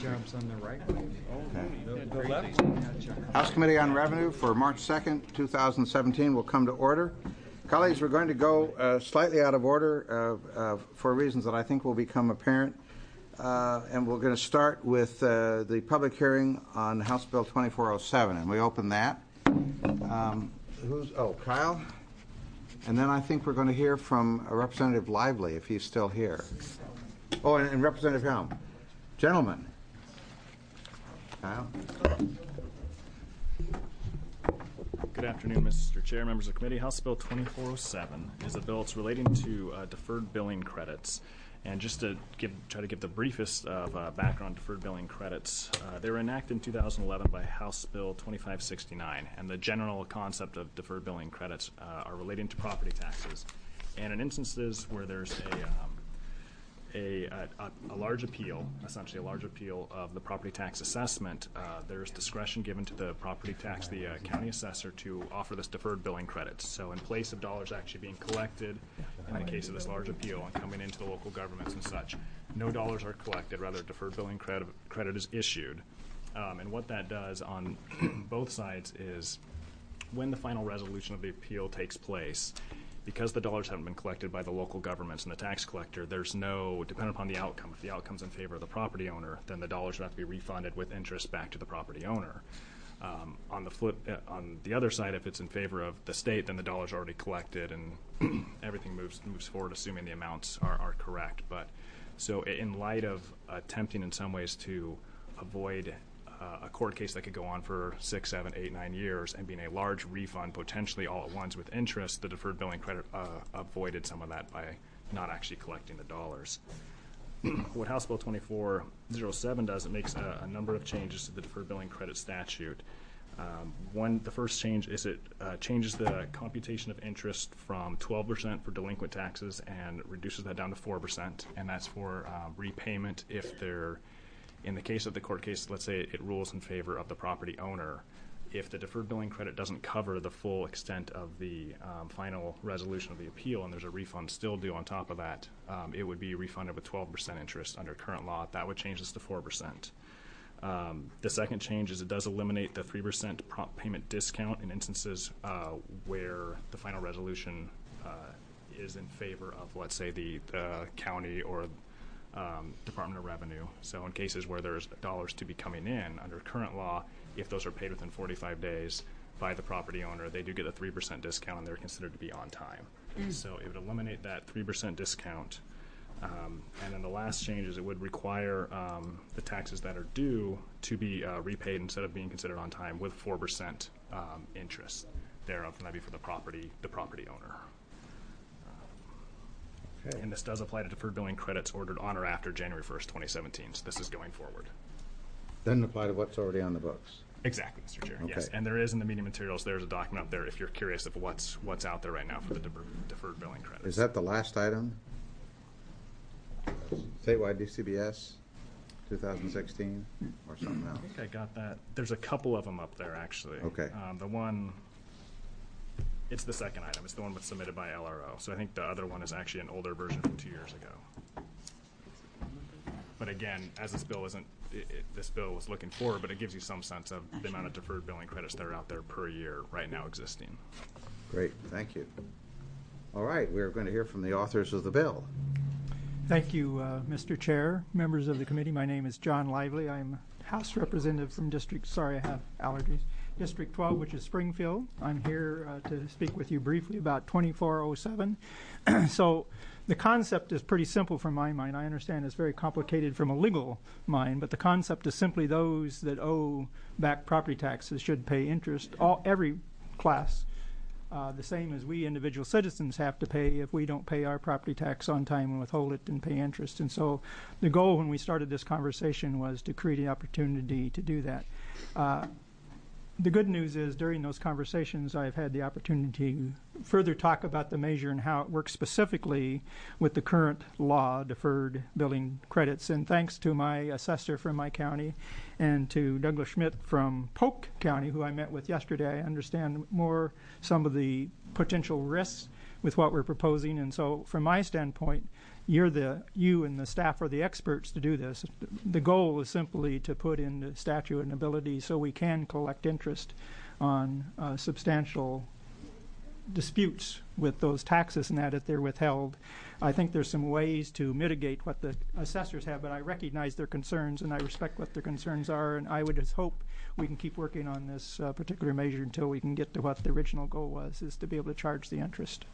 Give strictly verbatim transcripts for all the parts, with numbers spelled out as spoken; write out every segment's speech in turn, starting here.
jumps on the right one. Okay. The, the left one. House Committee on Revenue for March second, two thousand seventeen will come to order. Colleagues, we're going to go uh, slightly out of order uh, uh, for reasons that I think will become apparent. Uh, and we're going to start with uh, the public hearing on House Bill twenty-four oh seven, and we open that. Um, who's oh Kyle, and then I think we're going to hear from Representative Lively if he's still here. Oh, and, and Representative Helm, gentlemen. Kyle. Good afternoon, Mister Chair, members of the committee. House Bill twenty-four oh seven is a bill that's relating to uh, deferred billing credits. And just to give, try to give the briefest of uh, background on deferred billing credits, uh, they were enacted in two thousand eleven by House Bill twenty-five sixty-nine. And the general concept of deferred billing credits uh, are relating to property taxes. And in instances where there's a, um, a, a, a large appeal, essentially a large appeal of the property tax assessment, uh, there's discretion given to the property tax, the uh, county assessor, to offer this deferred billing credits. So in place of dollars actually being collected, in the case of this large appeal and coming into the local governments and such, no dollars are collected, rather deferred billing credit, credit is issued. Um, and what that does on both sides is when the final resolution of the appeal takes place, because the dollars haven't been collected by the local governments and the tax collector, there's no, depending upon the outcome, if the outcome's in favor of the property owner, then the dollars would have to be refunded with interest back to the property owner. Um, on the flip, uh, on the other side, if it's in favor of the state, then the dollars are already collected and everything moves moves forward, assuming the amounts are, are correct. But so in light of attempting in some ways to avoid Uh, a court case that could go on for six, seven, eight, nine years and being a large refund potentially all at once with interest, the deferred billing credit uh, avoided some of that by not actually collecting the dollars. What House Bill twenty-four oh seven does, it makes a, a number of changes to the deferred billing credit statute. Um, one, the first change is it uh, changes the computation of interest from twelve percent for delinquent taxes and reduces that down to four percent, and that's for uh, repayment if they're in the case of the court case, let's say it rules in favor of the property owner. If the deferred billing credit doesn't cover the full extent of the um, final resolution of the appeal and there's a refund still due on top of that, um, it would be refunded with twelve percent interest under current law. That would change this to four percent. Um, the second change is it does eliminate the three percent prompt payment discount in instances uh, where the final resolution uh, is in favor of, let's say, the, the county or Um, Department of Revenue. So in cases where there's dollars to be coming in under current law, if those are paid within forty-five days by the property owner, they do get a three percent discount and they're considered to be on time. Mm. So it would eliminate that three percent discount. Um, and then the last change is it would require um, the taxes that are due to be uh, repaid instead of being considered on time with four percent um, interest thereof, and that'd be for the property, the property owner. Okay. And this does apply to deferred billing credits ordered on or after January first, twenty seventeen. So this is going forward. Doesn't apply to what's already on the books. Exactly, Mister Chair. Okay. Yes, and there is in the meeting materials, there's a document up there if you're curious of what's what's out there right now for the defer- deferred billing credits. Is that the last item? Statewide D C B S twenty sixteen or something else? I think I got that. There's a couple of them up there, actually. Okay. Um, the one... It's the second item. It's the one that's submitted by L R O. So I think the other one is actually an older version from two years ago. But again, as this bill isn't, it, it, this bill was looking forward, but it gives you some sense of the amount of deferred billing credits that are out there per year right now existing. Great, thank you. All right, we're going to hear from the authors of the bill. Thank you, uh, Mister Chair, members of the committee. My name is John Lively. I'm House Representative from District, sorry, I have allergies. District twelve, which is Springfield. I'm here uh, to speak with you briefly about twenty-four oh seven. So the concept is pretty simple from my mind. I understand it's very complicated from a legal mind, but the concept is simply those that owe back property taxes should pay interest, all every class, uh, the same as we individual citizens have to pay if we don't pay our property tax on time and withhold it and pay interest. And so the goal when we started this conversation was to create an opportunity to do that. Uh, The good news is during those conversations I've had the opportunity to further talk about the measure and how it works specifically with the current law, deferred billing credits. And thanks to my assessor from my county and to Douglas Schmidt from Polk County, who I met with yesterday, I understand more some of the potential risks with what we're proposing. And so from my standpoint, you're the you and the staff are the experts to do this. The goal is simply to put in the statute an ability so we can collect interest on uh, substantial disputes with those taxes and that if they're withheld. I think there's some ways to mitigate what the assessors have, but I recognize their concerns and I respect what their concerns are, and I would just hope we can keep working on this uh, particular measure until we can get to what the original goal was, is to be able to charge the interest.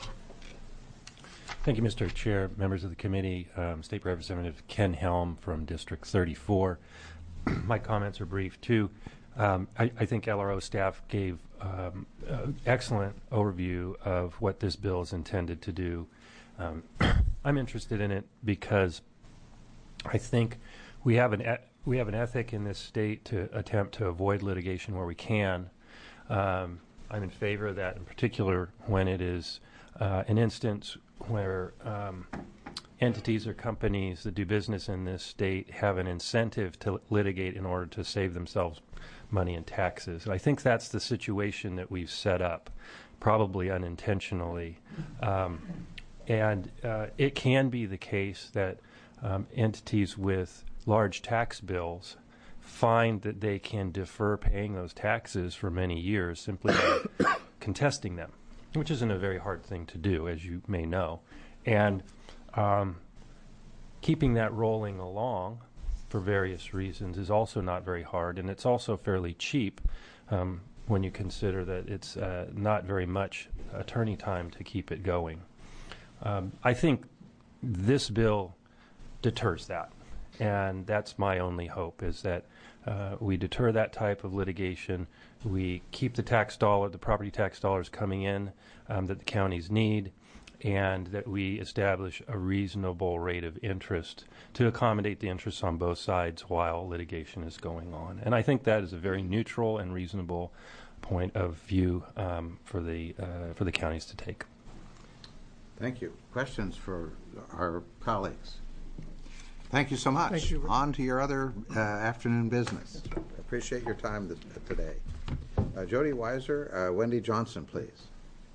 Thank you, Mister Chair, members of the committee. Um, State Representative Ken Helm from District thirty-four. My comments are brief, too. Um, I, I think L R O staff gave um, an excellent overview of what this bill is intended to do. Um, I'm interested in it because I think we have an e we have an ethic in this state to attempt to avoid litigation where we can. Um, I'm in favor of that, in particular when it is uh, an instance where um, entities or companies that do business in this state have an incentive to litigate in order to save themselves money in taxes. And I think that's the situation that we've set up, probably unintentionally. Um, and uh, it can be the case that um, entities with large tax bills find that they can defer paying those taxes for many years simply by contesting them, which isn't a very hard thing to do, as you may know. And um, keeping that rolling along for various reasons is also not very hard, and it's also fairly cheap um, when you consider that it's uh, not very much attorney time to keep it going. Um, I think this bill deters that, and that's my only hope, is that uh, we deter that type of litigation. We keep the tax dollar, the property tax dollars coming in um, that the counties need, and that we establish a reasonable rate of interest to accommodate the interests on both sides while litigation is going on. And I think that is a very neutral and reasonable point of view um, for the uh, for the counties to take. Thank you. Questions for our colleagues? Thank you so much. Thank you. On to your other uh, afternoon business. Appreciate your time th today. Uh, Jody Weiser, uh, Wendy Johnson, please.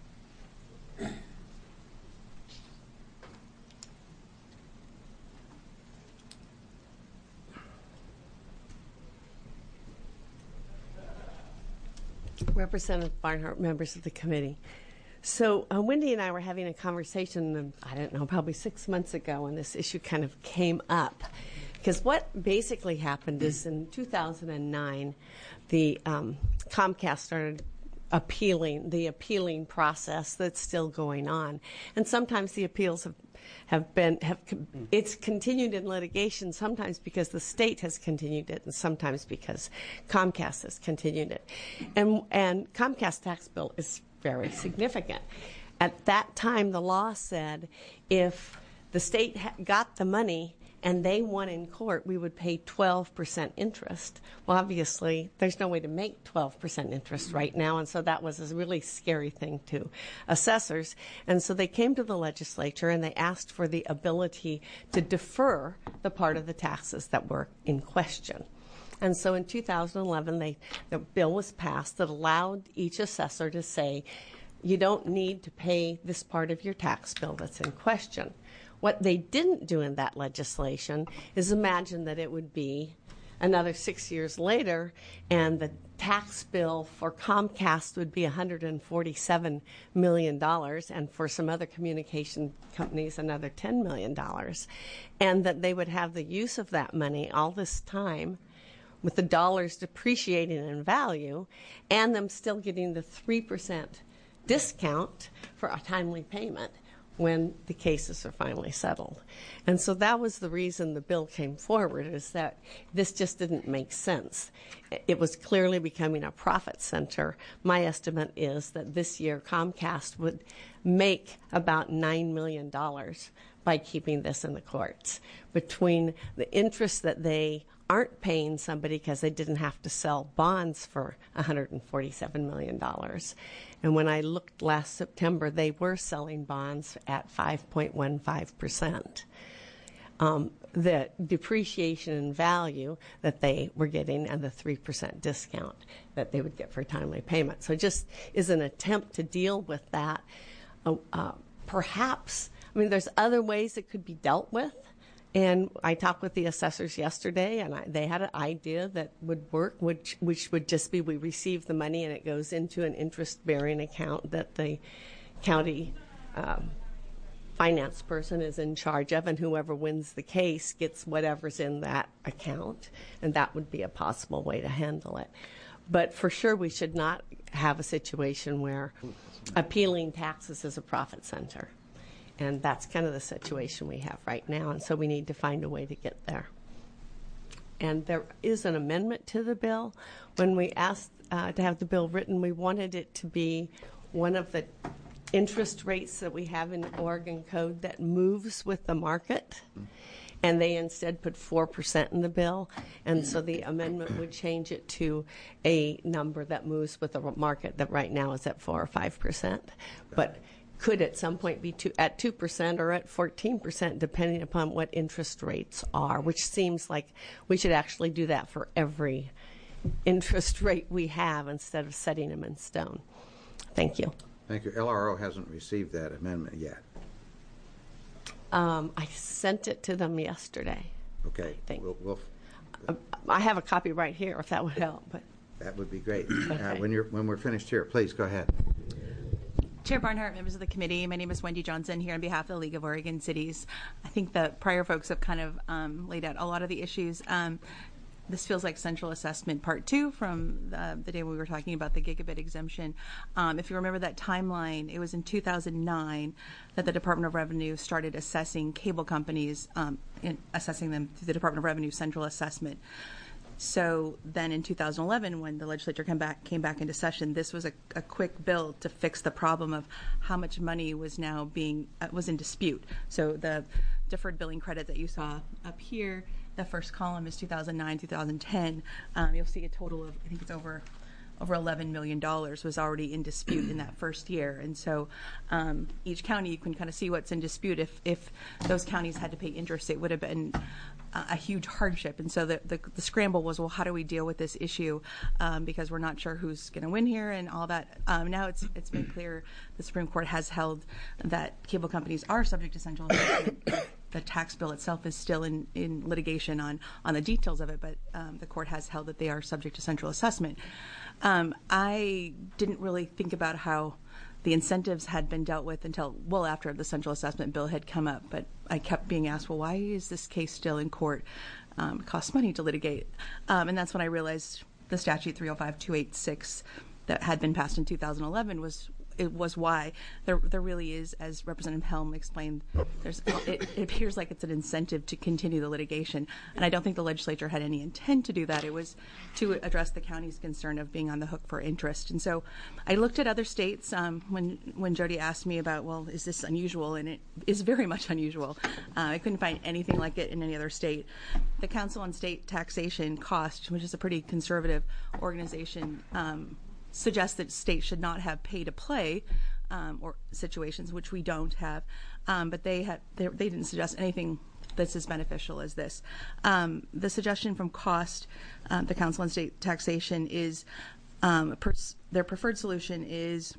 Representative Barnhart, members of the committee. So uh, Wendy and I were having a conversation, um, I don't know, probably six months ago, when this issue kind of came up. Because what basically happened is in two thousand nine, the um, Comcast started appealing, the appealing process that's still going on. And sometimes the appeals have have been, have it's continued in litigation, sometimes because the state has continued it, and sometimes because Comcast has continued it. And, and Comcast tax bill is very significant. At that time, the law said if the state ha got the money and they won in court, we would pay twelve percent interest. Well, obviously, there's no way to make twelve percent interest right now, and so that was a really scary thing to assessors. And so they came to the legislature and they asked for the ability to defer the part of the taxes that were in question. And so in two thousand eleven, they, the bill was passed that allowed each assessor to say, you don't need to pay this part of your tax bill that's in question. What they didn't do in that legislation is imagine that it would be another six years later and the tax bill for Comcast would be one hundred forty-seven million dollars, and for some other communication companies another ten million dollars, and that they would have the use of that money all this time with the dollars depreciating in value and them still getting the three percent discount for a timely payment when the cases are finally settled. And so that was the reason the bill came forward, is that this just didn't make sense. It was clearly becoming a profit center. My estimate is that this year Comcast would make about nine million dollars by keeping this in the courts, between the interest that they aren't paying somebody because they didn't have to sell bonds for one hundred forty-seven million dollars. And when I looked last September, they were selling bonds at five point one five percent. Um, the depreciation in value that they were getting and the three percent discount that they would get for timely payment. So it just is an attempt to deal with that. Uh, uh, perhaps, I I mean, there's other ways it could be dealt with. And I talked with the assessors yesterday, and I, they had an idea that would work, which which would just be we receive the money and it goes into an interest-bearing account that the county um, finance person is in charge of, and whoever wins the case gets whatever's in that account, and that would be a possible way to handle it. But for sure, we should not have a situation where appealing taxes is a profit center. And that's kind of the situation we have right now, and so we need to find a way to get there. And there is an amendment to the bill. When we asked uh, to have the bill written, we wanted it to be one of the interest rates that we have in Oregon Code that moves with the market. And they instead put four percent in the bill. And so the amendment would change it to a number that moves with the market that right now is at four or five percent. But could at some point be two, at two percent or at fourteen percent, depending upon what interest rates are, which seems like we should actually do that for every interest rate we have instead of setting them in stone. Thank you. Thank you. L R O hasn't received that amendment yet. Um, I sent it to them yesterday. Okay. think. We'll, we'll, Uh, I have a copy right here if that would help. But that would be great. Uh, Okay. when, you're, when we're finished here, please go ahead. Chair Barnhart, members of the committee, my name is Wendy Johnson here on behalf of the League of Oregon Cities. I think the prior folks have kind of um, laid out a lot of the issues. Um, this feels like central assessment part two from the, the day we were talking about the gigabit exemption. Um, if you remember that timeline, it was in two thousand nine that the Department of Revenue started assessing cable companies, um, in assessing them through the Department of Revenue central assessment. So then in two thousand eleven, when the legislature came back, came back into session, this was a, a quick bill to fix the problem of how much money was now being, uh, was in dispute. So the deferred billing credit that you saw up here, the first column is two thousand nine, two thousand ten. Um, you'll see a total of, I think it's over over eleven million dollars was already in dispute in that first year. And so um, each county, you can kind of see what's in dispute. If, if those counties had to pay interest, it would have been uh, a huge hardship. And so the, the, the scramble was, well, how do we deal with this issue? Um, because we're not sure who's going to win here and all that. Um, now it's it's been clear the Supreme Court has held that cable companies are subject to central assessment. The tax bill itself is still in, in litigation on, on the details of it, but um, the court has held that they are subject to central assessment. Um, I didn't really think about how the incentives had been dealt with until well after the central assessment bill had come up, but I kept being asked, well, why is this case still in court? Um, it costs money to litigate. Um, and that's when I realized the statute three oh five two eighty-six that had been passed in two thousand eleven was it was why there there really is, as Representative Helm explained, there's it, it appears like it's an incentive to continue the litigation, and I don't think the legislature had any intent to do that. It was to address the county's concern of being on the hook for interest. And so I looked at other states um, when when Jody asked me about, well, is this unusual? And it is very much unusual. Uh, I couldn't find anything like it in any other state. The Council on State Taxation Cost, which is a pretty conservative organization, um, suggests that states should not have pay-to-play um, or situations, which we don't have, um, but they had they, they didn't suggest anything that's as beneficial as this. Um, the suggestion from Cost, um, the Council on State Taxation, is um, pers- their preferred solution is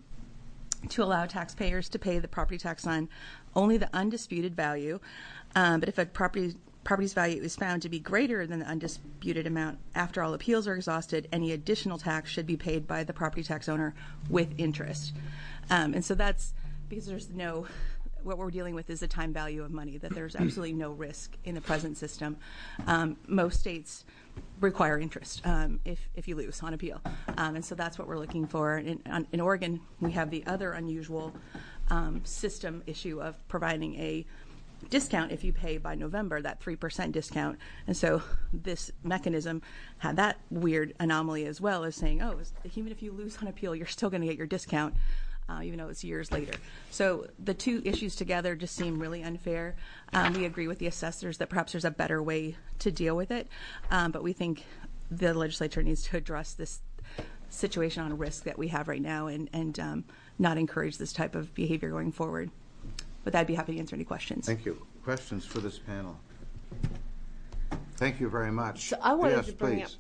to allow taxpayers to pay the property tax on only the undisputed value, um, but if a property property's value is found to be greater than the undisputed amount after all appeals are exhausted, any additional tax should be paid by the property tax owner with interest. Um, and so that's because there's no, what we're dealing with is the time value of money, that there's absolutely no risk in the present system. Um, most states require interest um, if, if you lose on appeal. Um, and so that's what we're looking for. In, on, in Oregon, we have the other unusual um, system issue of providing a discount if you pay by November, that three percent discount. And so this mechanism had that weird anomaly as well, as saying, oh, even if you lose on appeal, you're still going to get your discount, uh, even though it's years later. So the two issues together just seem really unfair. Um, we agree with the assessors that perhaps there's a better way to deal with it, um, but we think the legislature needs to address this situation on risk that we have right now and, and um, not encourage this type of behavior going forward. But I'd be happy to answer any questions. Thank you. Questions for this panel? Thank you very much. So I wanted yes, to bring please.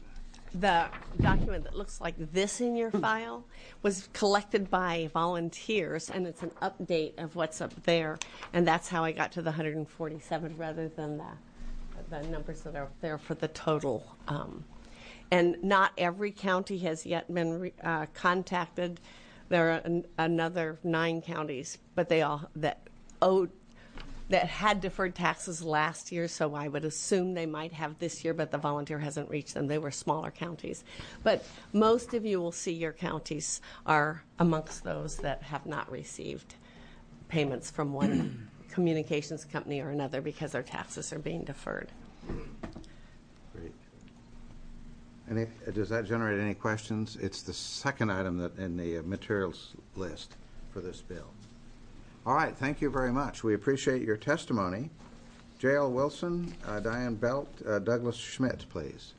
the document that looks like this in your file was collected by volunteers, and it's an update of what's up there. And that's how I got to the one hundred forty-seven rather than the, the numbers that are there for the total. Um, and not every county has yet been re, uh, contacted. There are an, another nine counties, but they all that owed that had deferred taxes last year, so I would assume they might have this year, but the volunteer hasn't reached them. They were smaller counties. But most of you will see your counties are amongst those that have not received payments from one communications company or another because their taxes are being deferred. Great. Any, does that generate any questions? It's the second item that in the materials list for this bill. All right, thank you very much. We appreciate your testimony. J L. Wilson, uh, Diane Belt, uh, Douglas Schmidt, please.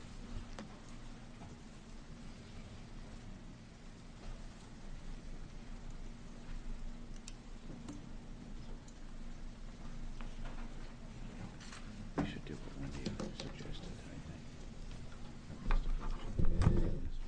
We should do what Wendy suggested, I think.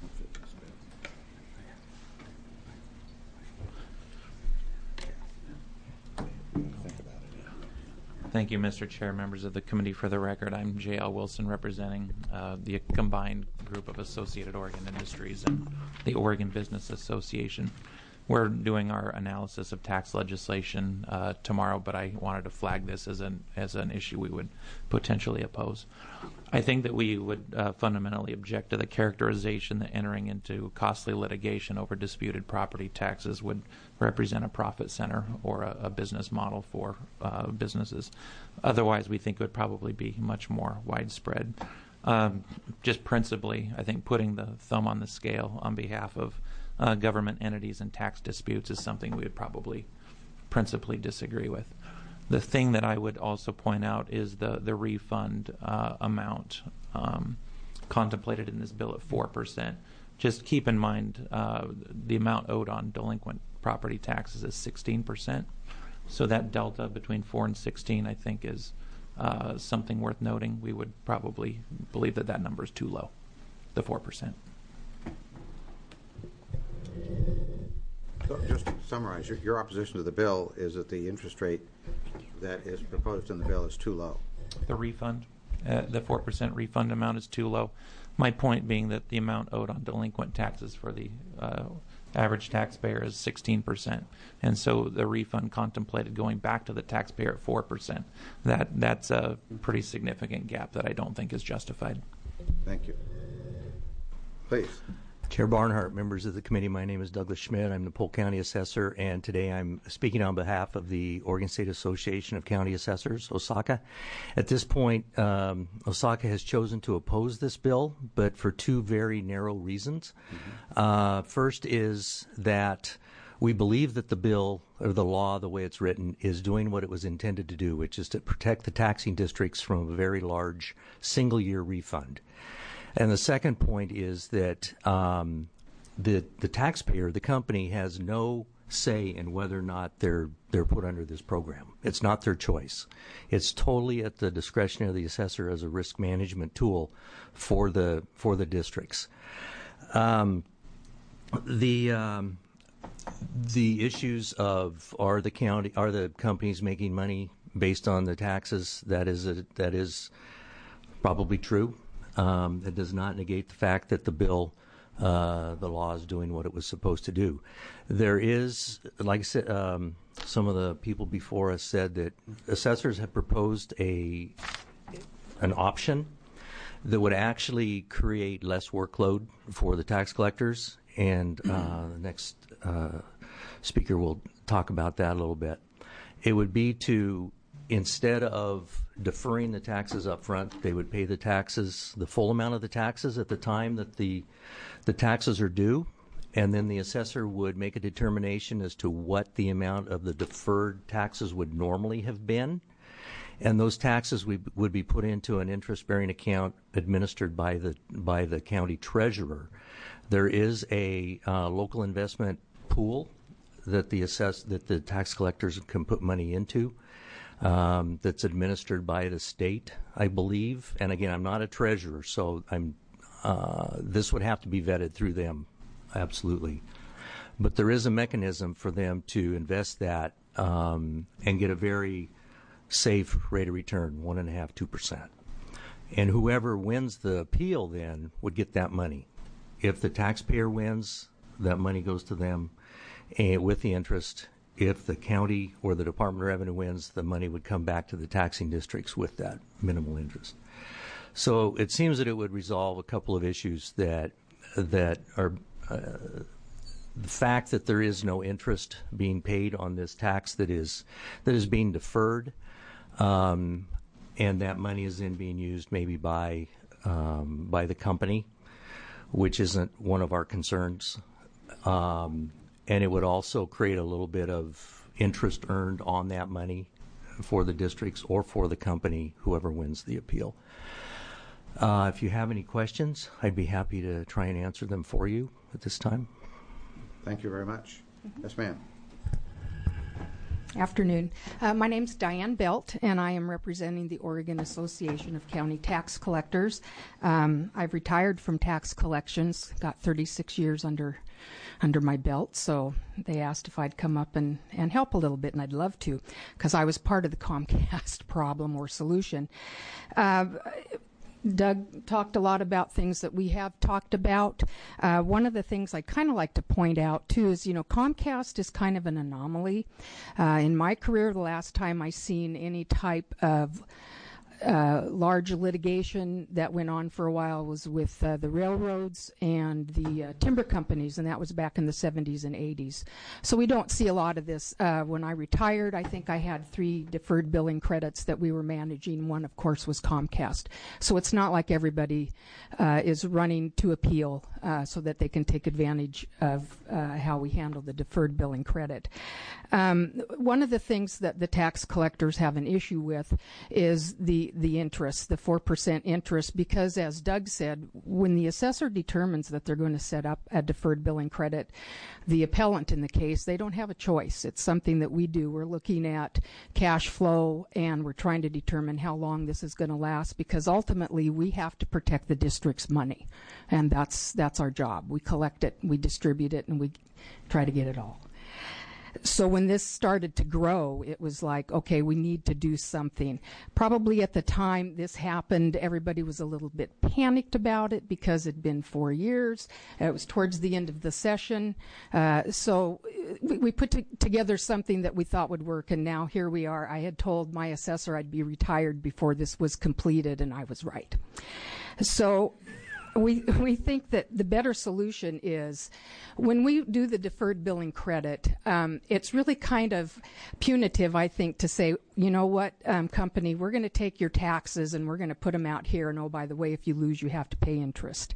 Thank you, Mister Chair, members of the committee. For the record, I'm J L. Wilson, representing uh, the combined group of Associated Oregon Industries and the Oregon Business Association. We're doing our analysis of tax legislation uh, tomorrow, but I wanted to flag this as an as an issue we would potentially oppose. I think that we would uh, fundamentally object to the characterization that entering into costly litigation over disputed property taxes would represent a profit center or a, a business model for uh, businesses. Otherwise, we think it would probably be much more widespread. Um, just principally, I think putting the thumb on the scale on behalf of uh, government entities and tax disputes is something we would probably principally disagree with. The thing that I would also point out is the, the refund uh, amount um, contemplated in this bill at four percent. Just keep in mind uh, the amount owed on delinquent property taxes is sixteen percent. So that delta between four and sixteen, I think, is uh, something worth noting. We would probably believe that that number is too low, the four percent. So just to summarize, your, your opposition to the bill is that the interest rate that is proposed in the bill is too low. The refund, uh, the four percent refund amount is too low. My point being that the amount owed on delinquent taxes for the uh, average taxpayer is sixteen percent. And so the refund contemplated going back to the taxpayer at four percent. That, that's a pretty significant gap that I don't think is justified. Thank you. Please. Chair Barnhart, members of the committee, my name is Douglas Schmidt. I'm the Polk County Assessor, and today I'm speaking on behalf of the Oregon State Association of County Assessors, OSACA. At this point, um, OSACA has chosen to oppose this bill, but for two very narrow reasons. Mm-hmm. Uh, first is that we believe that the bill, or the law, the way it's written, is doing what it was intended to do, which is to protect the taxing districts from a very large single-year refund. And the second point is that um, the the taxpayer, the company, has no say in whether or not they're they're put under this program. It's not their choice. It's totally at the discretion of the assessor as a risk management tool for the for the districts. Um, the um, the issues of are the county are the companies making money based on the taxes? That is a, that is probably true. Um, it does not negate the fact that the bill, uh, the law is doing what it was supposed to do. There is, like I said, um, some of the people before us said that assessors have proposed a an option that would actually create less workload for the tax collectors, and uh, the next uh, speaker will talk about that a little bit. It would be to, instead of deferring the taxes up front, they would pay the taxes, the full amount of the taxes at the time that the the taxes are due, and then the assessor would make a determination as to what the amount of the deferred taxes would normally have been, and those taxes we, would be put into an interest-bearing account administered by the by the county treasurer. There is a uh, local investment pool that the assess that the tax collectors can put money into. Um, that's administered by the state, I believe. And again, I'm not a treasurer, so I'm uh, this would have to be vetted through them, absolutely. But there is a mechanism for them to invest that um, and get a very safe rate of return, one and a half, two percent. And whoever wins the appeal then would get that money. If the taxpayer wins, that money goes to them and with the interest. If the county or the Department of Revenue wins, the money would come back to the taxing districts with that minimal interest. So it seems that it would resolve a couple of issues that that are uh, the fact that there is no interest being paid on this tax that is that is being deferred, um, and that money is then being used maybe by um, by the company, which isn't one of our concerns. Um, and it would also create a little bit of interest earned on that money for the districts or for the company, whoever wins the appeal. Uh, if you have any questions, I'd be happy to try and answer them for you at this time. Thank you very much. Mm-hmm. Yes, ma'am. Afternoon. Uh, my name's Diane Belt, and I am representing the Oregon Association of County Tax Collectors. Um, I've retired from tax collections, got thirty-six years under under my belt, so they asked if I'd come up and, and help a little bit, and I'd love to, because I was part of the Comcast problem or solution. Uh, Doug talked a lot about things that we have talked about. Uh, one of the things I kind of like to point out, too, is, you know, Comcast is kind of an anomaly. Uh, in my career, the last time I seen any type of uh, large litigation that went on for a while was with uh, the railroads and the uh, timber companies, and that was back in the seventies and eighties. So we don't see a lot of this. Uh, when I retired, I think I had three deferred billing credits that we were managing. One, of course, was Comcast. So it's not like everybody uh, is running to appeal uh, so that they can take advantage of uh, how we handle the deferred billing credit. Um, one of the things that the tax collectors have an issue with is the the interest, the four percent interest, because as Doug said, when the assessor determines that they're going to set up a deferred billing credit, the appellant in the case, they don't have a choice. It's something that we do. We're looking at cash flow, and we're trying to determine how long this is going to last, because ultimately we have to protect the district's money, and that's that's our job. We collect it, we distribute it, and we try to get it all. So when this started to grow, it was like, okay, we need to do something. Probably at the time this happened, everybody was a little bit panicked about it because it'd been four years. It was towards the end of the session. Uh, so we, we put t- together something that we thought would work, and now here we are. I had told my assessor I'd be retired before this was completed, and I was right. So We we think that the better solution is when we do the deferred billing credit, um, it's really kind of punitive, I think, to say, you know what, um, company, we're going to take your taxes and we're going to put them out here, and oh, by the way, if you lose, you have to pay interest.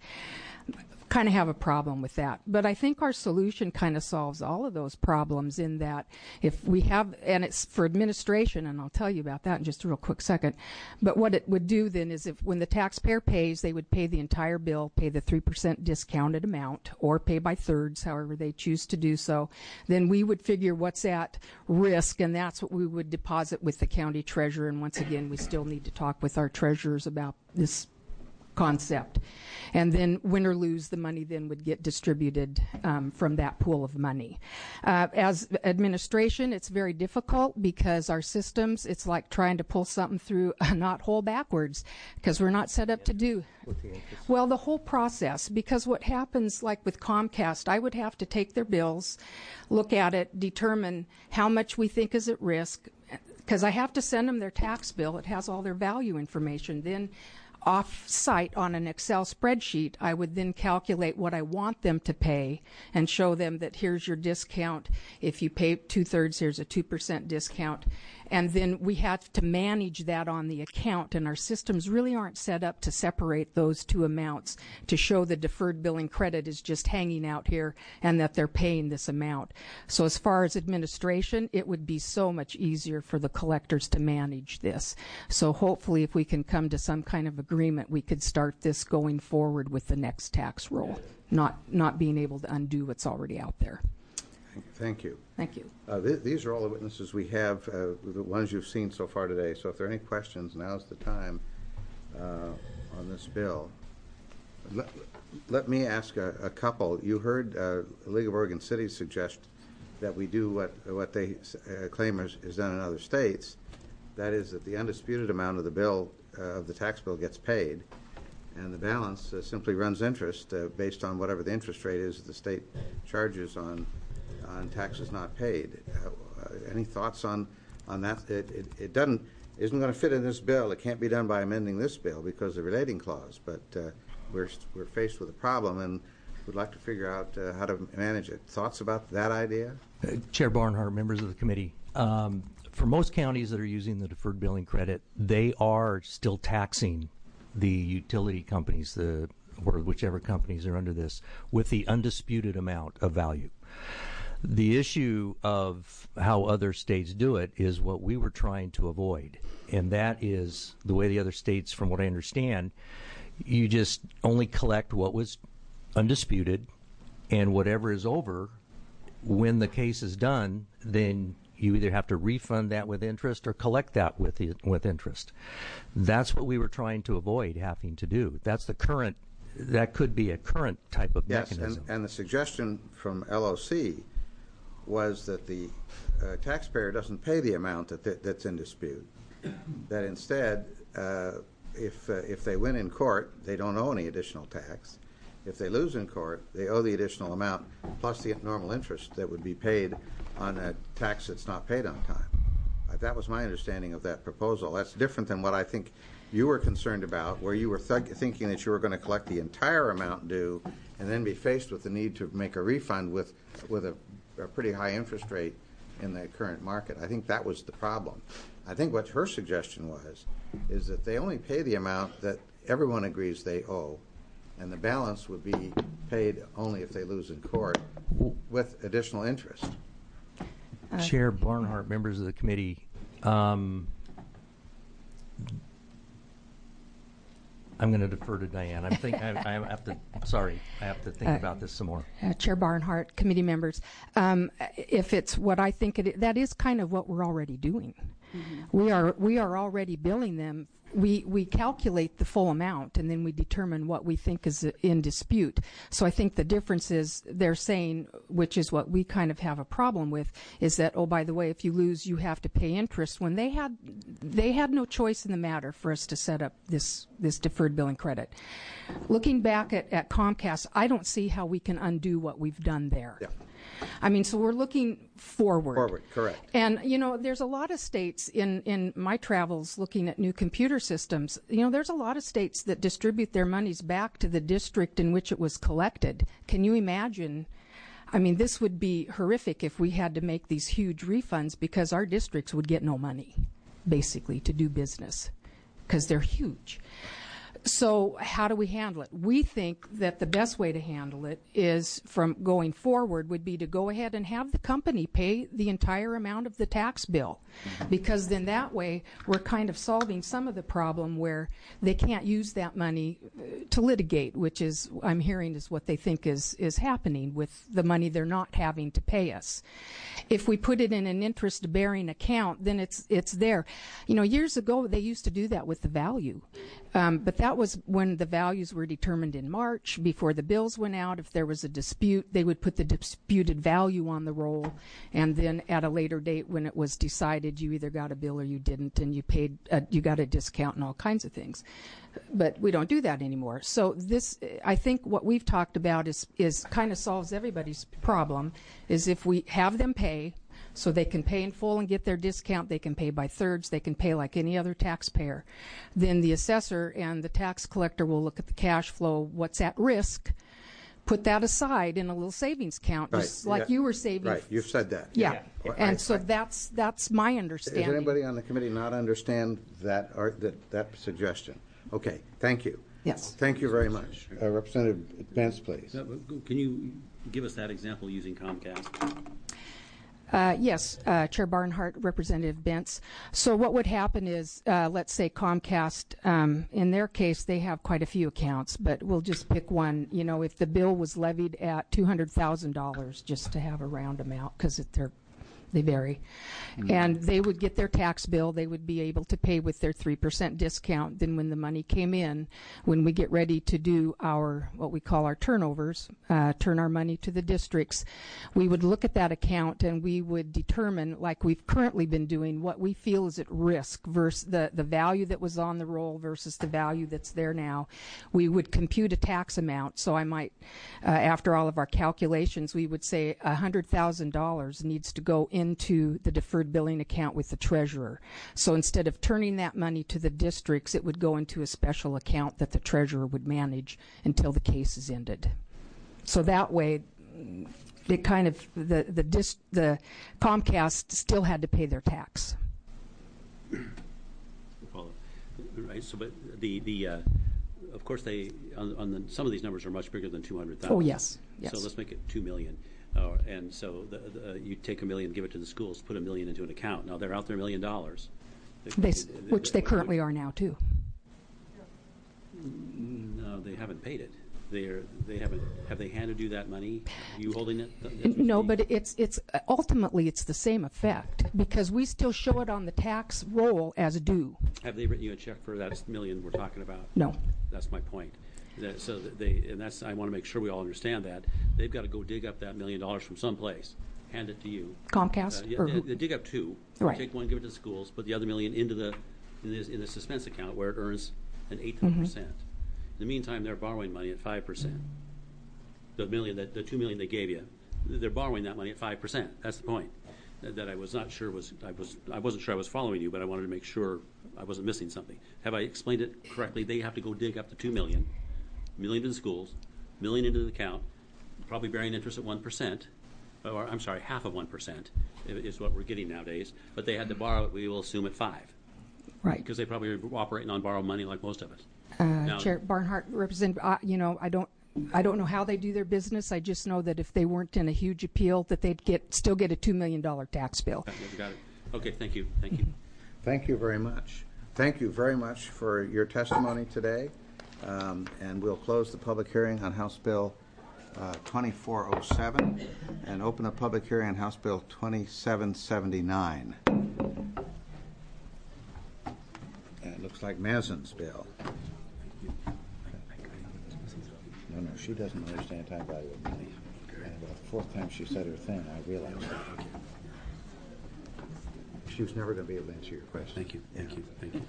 Kind of have a problem with that. But I think our solution kind of solves all of those problems in that if we have, and it's for administration, and I'll tell you about that in just a real quick second, but what it would do then is if when the taxpayer pays, they would pay the entire bill, pay the three percent discounted amount, or pay by thirds, however they choose to do so. Then we would figure what's at risk, and that's what we would deposit with the county treasurer. And once again, we still need to talk with our treasurers about this concept. And then win or lose, the money then would get distributed um, from that pool of money. Uh, as administration, it's very difficult because our systems, it's like trying to pull something through a knot hole backwards because we're not set up to do. Well, the whole process, because what happens, like with Comcast, I would have to take their bills, look at it, determine how much we think is at risk, because I have to send them their tax bill. It has all their value information. Then off-site on an Excel spreadsheet, I would then calculate what I want them to pay and show them that here's your discount. If you pay two-thirds, here's a two percent discount. And then we have to manage that on the account, and our systems really aren't set up to separate those two amounts to show the deferred billing credit is just hanging out here and that they're paying this amount. So as far as administration, it would be so much easier for the collectors to manage this. So hopefully if we can come to some kind of agreement, we could start this going forward with the next tax roll, not, not being able to undo what's already out there. Thank you. Thank you. Uh, th- these are all the witnesses we have, uh, the ones you've seen so far today. So if there are any questions, now's the time uh, on this bill. let, let me ask a, a couple. You heard uh, League of Oregon Cities suggest that we do what what they uh, claim is, is done in other states. That is that the undisputed amount of the bill uh, of the tax bill gets paid, and the balance uh, simply runs interest uh, based on whatever the interest rate is the state charges on on taxes not paid. Uh, uh, any thoughts on on that? It, it, it doesn't isn't going to fit in this bill. It can't be done by amending this bill because of the relating clause. But uh, we're we're faced with a problem and would like to figure out uh, how to manage it. Thoughts about that idea? Uh, Chair Barnhart, members of the committee. Um, for most counties that are using the deferred billing credit, they are still taxing the utility companies, the or whichever companies are under this, with the undisputed amount of value. The issue of how other states do it is what we were trying to avoid, and that is the way the other states, from what I understand, you just only collect what was undisputed, and whatever is over, when the case is done, then you either have to refund that with interest or collect that with the, with interest. That's what we were trying to avoid having to do. That's the current, that could be a current type of yes, mechanism. And, and the suggestion from L O C was that the uh, taxpayer doesn't pay the amount that th that's in dispute. That instead, uh, if, uh, if they win in court, they don't owe any additional tax. If they lose in court, they owe the additional amount plus the normal interest that would be paid on a tax that's not paid on time. Uh, that was my understanding of that proposal. That's different than what I think you were concerned about, where you were th thinking that you were going to collect the entire amount due and then be faced with the need to make a refund with, with a, a pretty high interest rate in the current market. I think that was the problem. I think what her suggestion was is that they only pay the amount that everyone agrees they owe, and the balance would be paid only if they lose in court with additional interest. Uh, Chair Barnhart, members of the committee, um, I'm going to defer to Diane. I'm think I, I have to. Sorry, I have to think uh, about this some more. Uh, Chair Barnhart, committee members, um, if it's what I think it is, that is kind of what we're already doing. Mm-hmm. We are we are already billing them. We we calculate the full amount, and then we determine what we think is in dispute. So I think the difference is they're saying, which is what we kind of have a problem with, is that, oh, by the way, if you lose, you have to pay interest. When they had they had no choice in the matter for us to set up this this deferred billing credit. Looking back at, at Comcast, I don't see how we can undo what we've done there. Yeah. I mean, so we're looking forward. Forward, correct. And, you know, there's a lot of states in, in my travels looking at new computer systems. You know, there's a lot of states that distribute their monies back to the district in which it was collected. Can you imagine? I mean, this would be horrific if we had to make these huge refunds because our districts would get no money, basically, to do business because they're huge. So how do we handle it? We think that the best way to handle it is from going forward would be to go ahead and have the company pay the entire amount of the tax bill, because then that way we're kind of solving some of the problem where they can't use that money to litigate, which is, I'm hearing, is what they think is, is happening with the money they're not having to pay us. If we put it in an interest-bearing account, then it's, it's there. You know, years ago they used to do that with the value, um, but that was when the values were determined in March before the bills went out. If there was a dispute, they would put the disputed value on the roll, and then at a later date when it was decided you either got a bill or you didn't, and you paid a, you got a discount and all kinds of things. But we don't do that anymore. So this, I think what we've talked about is is kind of solves everybody's problem, is if we have them pay so they can pay in full and get their discount, they can pay by thirds, they can pay like any other taxpayer. Then the assessor and the tax collector will look at the cash flow, what's at risk, put that aside in a little savings account, right. just like yeah. you were saving. Right, you've said that. Yeah, yeah. Well, and I, so I, that's that's my understanding. Does anybody on the committee not understand that or that, that suggestion? Okay, thank you. Yes. Thantive you very much. Uh, Representative Bentz, please. Can you give us that example using Comcast? Uh, yes, uh, Chair Barnhart, Representative Bentz. So what would happen is, uh, let's say Comcast, um, in their case, they have quite a few accounts, but we'll just pick one. You know, if the bill was levied at two hundred thousand dollars, just to have a round amount, because they're They vary. And they would get their tax bill. They would be able to pay with their three percent discount. Then when the money came in, when we get ready to do our, what we call our turnovers, uh, turn our money to the districts, we would look at that account and we would determine, like we've currently been doing, what we feel is at risk versus the, the value that was on the roll versus the value that's there now. We would compute a tax amount. So I might, uh, after all of our calculations, we would say one hundred thousand dollars needs to go into the deferred billing account with the treasurer. So instead of turning that money to the districts, it would go into a special account that the treasurer would manage until the case is ended. So that way, it kind of, the the, dis, the Comcast still had to pay their tax. Well, right. So, but the the uh, of course they on, on the, some of these numbers are much bigger than two hundred thousand. Oh yes, yes. So let's make it two million. Uh, and so the, the, uh, you take a million, give it to the schools, put a million into an account. Now they're out there a million dollars. They, which they currently are now too. No, they haven't paid it. They're they haven't. Have they handed you that money? You holding it? No, but it's it's ultimately it's the same effect because we still show it on the tax roll as due. Have they written you a check for that million we're talking about? No. That's my point. That, so that they and that's I want to make sure we all understand that they've got to go dig up that million dollars from someplace, hand it to you. Comcast. Uh, yeah, or they, who? they dig up two. Right. Take one, give it to the schools, put the other million into the in the, in the suspense account where it earns an eighth of a Mhm. percent. In the meantime, they're borrowing money at five percent. The million, that the two million they gave you, they're borrowing that money at five percent. That's the point. That, that I was not sure was I was I wasn't sure I was following you, but I wanted to make sure I wasn't missing something. Have I explained it correctly? They have to go dig up the two million, million to the schools, million into the account, probably bearing interest at one percent, or I'm sorry, half of one percent is what we're getting nowadays. But they had to borrow it. We will assume at five. Right. Because they probably are operating on borrowed money like most of us. Uh, Now- Chair Barnhart, represent. Uh, you know, I don't. I don't know how they do their business. I just know that if they weren't in a huge appeal, that they'd get still get a two million dollar tax bill. Yeah, got it. Okay, thank you. Thank you. Thank you very much. Thank you very much for your testimony today. Um, and we'll close the public hearing on House Bill uh, twenty-four oh seven and open a public hearing on House Bill twenty-seven seventy-nine. It looks like Mazin's bill. No, no, she doesn't understand time value of money. And about the fourth time she said her thing, I realized that. She was never going to be able to answer your question. Thank you. Thank you. Thank you.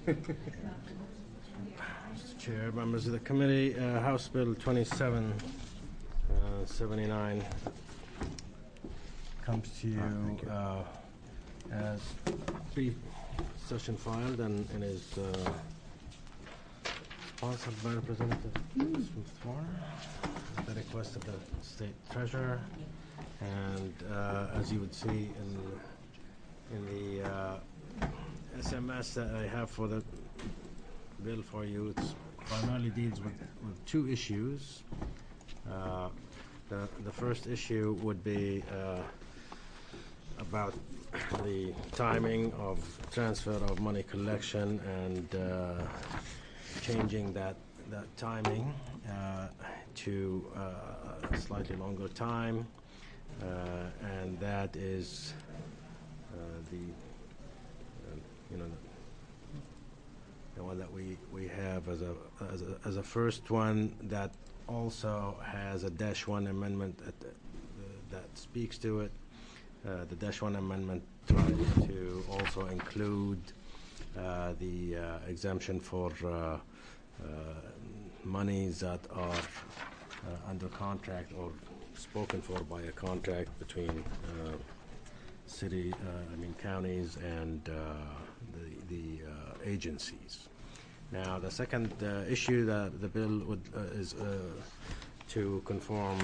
Mister Chair, members of the committee, uh, House Bill twenty-seven seventy-nine comes to you, Ah, thank you. uh, as pre-session filed and, and is uh, sponsored by Representative Smith-Warner at the request of the State Treasurer. And uh, as you would see in in the uh, S M S that I have for the bill for you, it primarily deals with, with two issues. Uh, the, the first issue would be uh, about the timing of transfer of money collection and uh, changing that, that timing uh, to uh, a slightly longer time, uh, and that is uh, the uh, you know the, the one that we, we have as a, as a as a first one that also has a dash one amendment that, uh, that speaks to it. Uh, the dash one amendment tries to also include uh, the uh, exemption for uh, uh, monies that are uh, under contract or spoken for by a contract between uh, city, uh, I mean counties and uh, the, the uh, agencies. Now, the second uh, issue that the bill would uh, is uh, to conform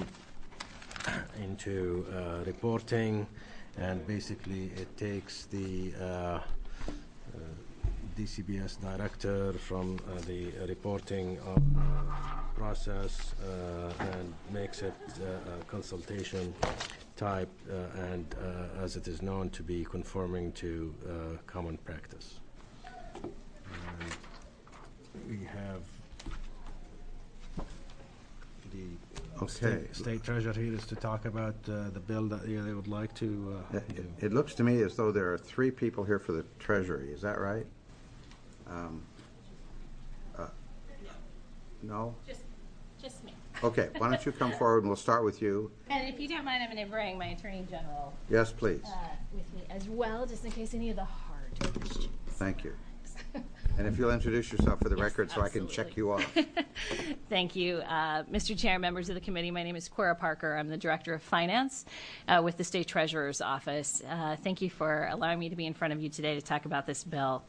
into uh, reporting, and basically it takes the uh, uh, D C B S director from uh, the reporting of, uh, process uh, and makes it uh, a consultation type, uh, and uh, as it is known to be conforming to uh, common practice. And we have the the Okay. state, state treasurer here is to talk about uh, the bill that yeah, they would like to uh, It, do. it looks to me as though there are three people here for the Treasury. Is that right? Um, uh, no? Just, just me. Okay, why don't you come forward and we'll start with you. And if you don't mind, I'm going to bring my Attorney General Yes, please. uh, with me as well, just in case any of the hard questions. Thank you. And if you'll introduce yourself for the Yes, record so I can check absolutely. you off. Thank you, uh, Mister Chair, members of the committee. My name is Cora Parker. I'm the Director of Finance uh, with the State Treasurer's Office. Uh, thank you for allowing me to be in front of you today to talk about this bill.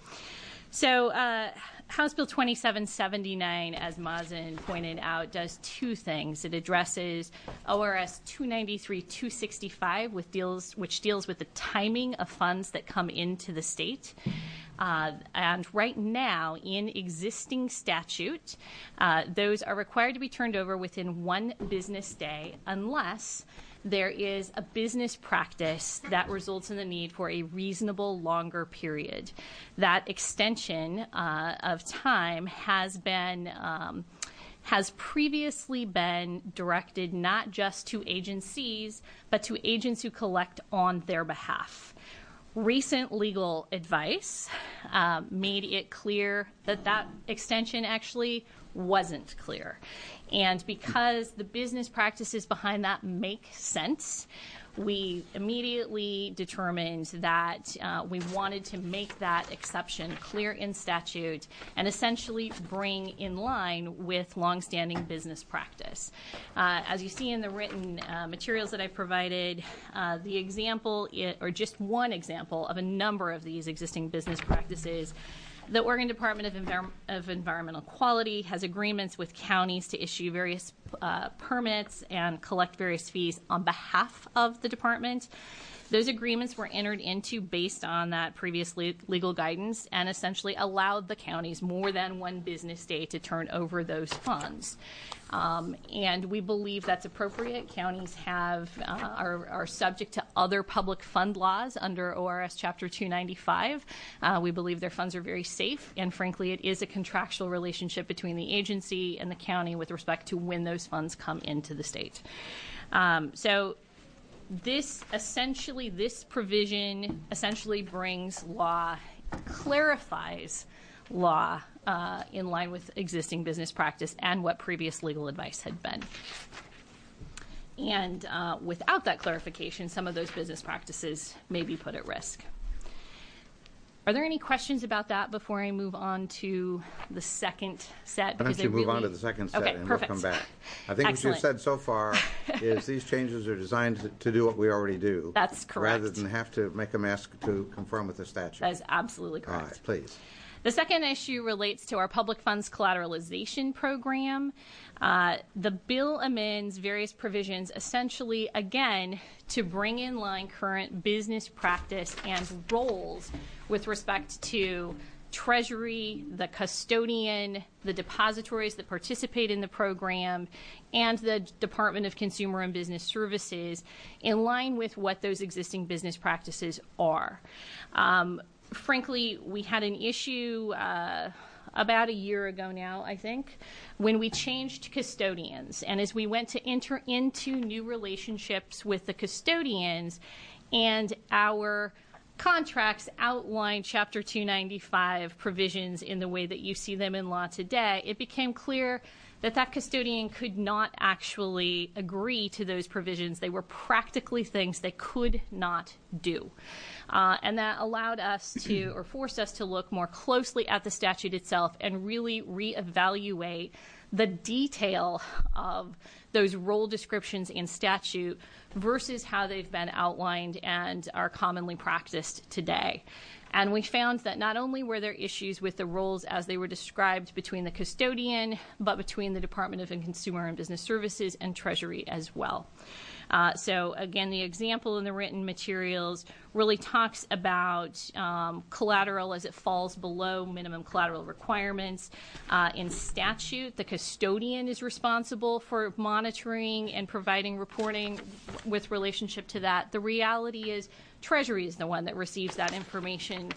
So uh, House Bill twenty-seven seventy-nine, as Mazen pointed out, does two things. It addresses O R S two ninety-three two sixty-five, with deals, which deals with the timing of funds that come into the state. Uh, and right now, in existing statute, uh, those are required to be turned over within one business day unless there is a business practice that results in the need for a reasonable longer period. That extension uh, of time has been um, has previously been directed not just to agencies, but to agents who collect on their behalf. Recent legal advice um, made it clear that that extension actually wasn't clear. And because the business practices behind that make sense, we immediately determined that uh, we wanted to make that exception clear in statute and essentially bring in line with longstanding business practice. Uh, as you see in the written uh, materials that I provided, uh, the example, I- or just one example of a number of these existing business practices, the Oregon Department of, Envir- of Environmental Quality has agreements with counties to issue various uh, permits and collect various fees on behalf of the department. Those agreements were entered into based on that previous le- legal guidance and essentially allowed the counties more than one business day to turn over those funds. Um, and we believe that's appropriate. Counties have uh, are, are subject to other public fund laws under O R S Chapter two ninety-five. Uh, we believe their funds are very safe, and frankly, it is a contractual relationship between the agency and the county with respect to when those funds come into the state. Um, so this essentially, this provision essentially brings law, clarifies law uh, in line with existing business practice and what previous legal advice had been. And uh, without that clarification, some of those business practices may be put at risk. Are there any questions about that before I move on to the second set? Why don't you I move really... on to the second set Okay, and perfect. we'll come back. I think Excellent. what you've said so far is these changes are designed to, to do what we already do. That's correct. Rather than have to make them ask to conform with the statute. That is absolutely All correct. right, please. The second issue relates to our public funds collateralization program. Uh, the bill amends various provisions essentially, again, to bring in line current business practice and roles with respect to Treasury, the custodian, the depositories that participate in the program, and the Department of Consumer and Business Services in line with what those existing business practices are. Um, frankly, we had an issue uh, about a year ago now, I think, when we changed custodians. And as we went to enter into new relationships with the custodians, and our contracts outline Chapter two ninety-five provisions in the way that you see them in law today, it became clear that that custodian could not actually agree to those provisions. They were practically things they could not do. Uh, and that allowed us to, or forced us to look more closely at the statute itself and really reevaluate the detail of those role descriptions in statute versus how they've been outlined and are commonly practiced today. And we found that not only were there issues with the roles as they were described between the custodian, but between the Department of Consumer and Business Services and Treasury as well. Uh, so again, the example in the written materials really talks about um, collateral as it falls below minimum collateral requirements. Uh, in statute, the custodian is responsible for monitoring and providing reporting with relationship to that. The reality is Treasury is the one that receives that information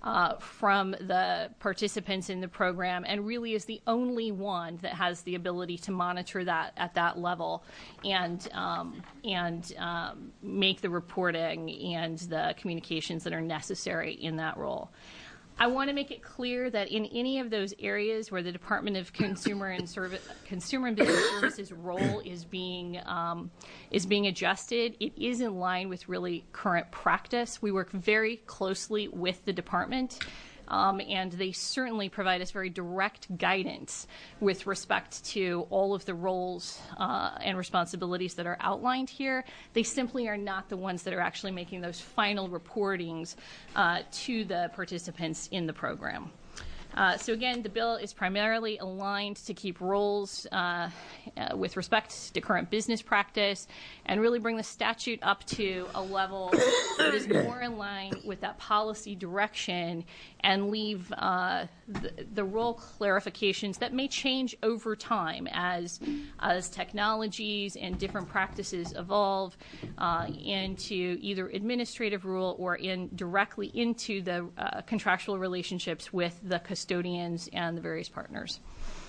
uh, from the participants in the program, and really is the only one that has the ability to monitor that at that level and um, and um, make the reporting and the communications that are necessary in that role. I want to make it clear that in any of those areas where the Department of Consumer and Service, Consumer and Business Services role is being um, is being adjusted, it is in line with really current practice. We work very closely with the department, um, and they certainly provide us very direct guidance with respect to all of the roles uh, and responsibilities that are outlined here. They simply are not the ones that are actually making those final reportings uh, to the participants in the program. Uh, so again, the bill is primarily aligned to keep roles uh, uh, with respect to current business practice and really bring the statute up to a level that is more in line with that policy direction and leave uh, the, the role clarifications that may change over time as, as technologies and different practices evolve uh, into either administrative rule or in directly into the uh, contractual relationships with the custodians and the various partners.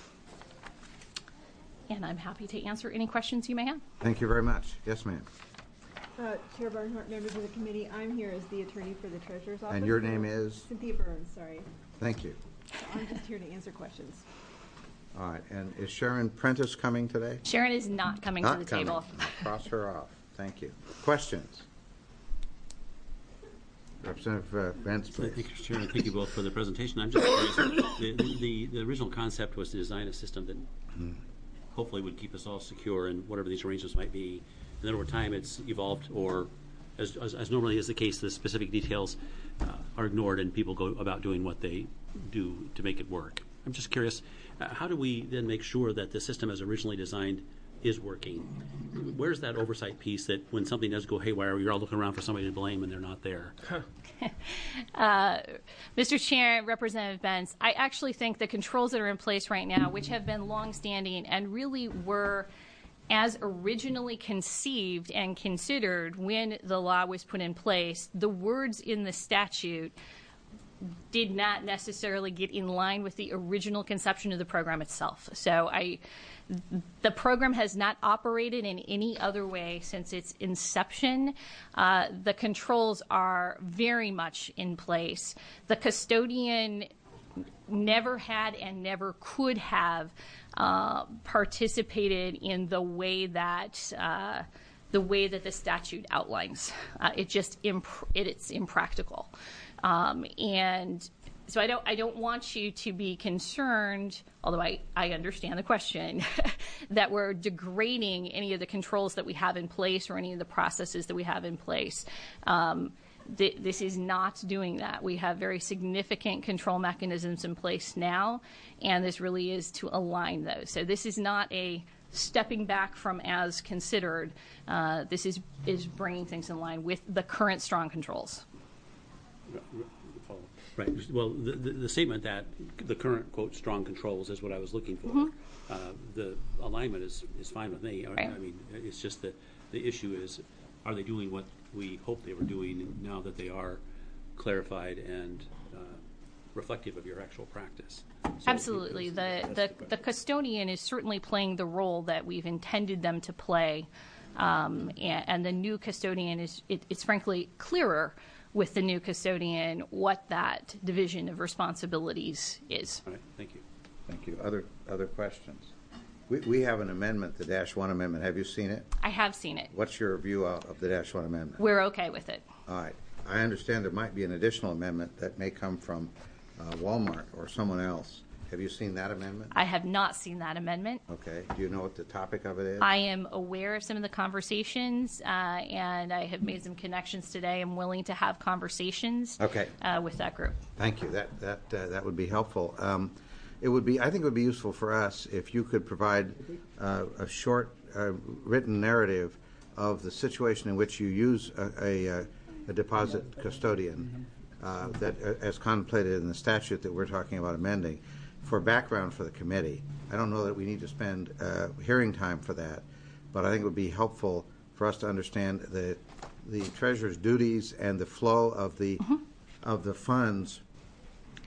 And I'm happy to answer any questions you may have. Thank you very much. Yes, ma'am. Uh, Chair Barnhart, members of the committee, I'm here as the attorney for the Treasurer's Office. And your name is? Cynthia Burns, sorry. Thank you. So I'm just here to answer questions. All right. And is Sharon Prentice coming today? Sharon is not coming not to the coming. table. Cross her off. Thank you. Questions? Representative uh, Vance, please. Thank you, Mister Chairman. Thank you both for the presentation. I'm just curious. The, the, the original concept was to design a system that mm. hopefully would keep us all secure in whatever these arrangements might be. And then over time it's evolved, or as, as, as normally is the case, the specific details uh, are ignored and people go about doing what they do to make it work. I'm just curious, uh, how do we then make sure that the system as originally designed is working? Where's that oversight piece that when something does go haywire, you're all looking around for somebody to blame and they're not there? uh, Mister Chair, Representative Benz, I actually think the controls that are in place right now, which have been longstanding and really were as originally conceived and considered when the law was put in place, the words in the statute did not necessarily get in line with the original conception of the program itself. So I, the program has not operated in any other way since its inception. Uh, the controls are very much in place. The custodian never had and never could have uh, participated in the way that uh, the way that the statute outlines. Uh, it just imp- it, it's impractical, um, and so I don't I don't want you to be concerned. Although I, I understand the question, that we're degrading any of the controls that we have in place or any of the processes that we have in place. Um, th- this is not doing that. We have very significant control mechanisms in place now, and this really is to align those. So this is not a stepping back from as considered. Uh, this is is bringing things in line with the current strong controls. Right. Well, the, the, the statement that the current, quote, strong controls is what I was looking for. Mm-hmm. Uh, the alignment is, is fine with me. Right. I mean, it's just that the issue is, are they doing what we hope they were doing now that they are clarified and uh, reflective of your actual practice? So absolutely. The, the, the, the custodian is certainly playing the role that we've intended them to play. Um, and, and the new custodian is, it, it's frankly clearer with the new custodian what that division of responsibilities is. All right, thank you. Thank you. Other other questions? We, we have an amendment, the Dash One Amendment. Have you seen it? I have seen it. What's your view of, of the Dash One Amendment? We're okay with it. All right. I understand there might be an additional amendment that may come from uh, Walmart or someone else. Have you seen that amendment? I have not seen that amendment. Okay. Do you know what the topic of it is? I am aware of some of the conversations, uh, and I have made some connections today. I'm willing to have conversations okay. uh, with that group. Thank you. That that uh, that would be helpful. Um, it would be. I think it would be useful for us if you could provide uh, a short uh, written narrative of the situation in which you use a, a, a deposit custodian uh, that, uh, as contemplated in the statute that we're talking about amending. For background for the committee, I don't know that we need to spend uh, hearing time for that, but I think it would be helpful for us to understand the the treasurer's duties and the flow of the mm-hmm. of the funds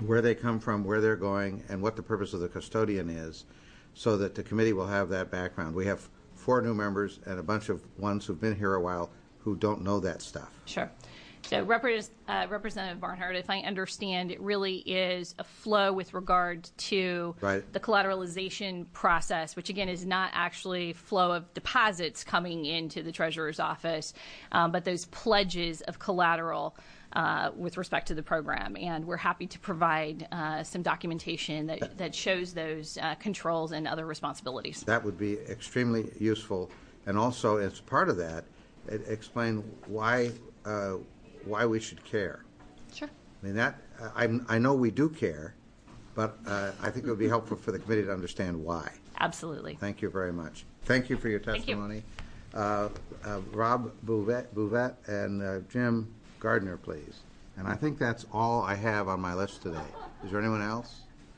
where they come from, where they're going, and what the purpose of the custodian is, so that the committee will have that background. We have four new members and a bunch of ones who've been here a while who don't know that stuff. Sure. So, Repre- uh, Representative Barnhart, if I understand, it really is a flow with regard to right. the collateralization process, which again is not actually flow of deposits coming into the Treasurer's office, um, but those pledges of collateral uh, with respect to the program. And we're happy to provide uh, some documentation that, that shows those uh, controls and other responsibilities. That would be extremely useful. And also, as part of that, it, explain why. Uh, why we should care. Sure. I mean, that, uh, I, I know we do care, but uh, I think it would be helpful for the committee to understand why. Absolutely. Thank you very much. Thank you for your testimony. You. Uh, uh, Rob Bouvet, Bouvet and uh, Jim Gardner, please. And I think that's all I have on my list today. Is there anyone else?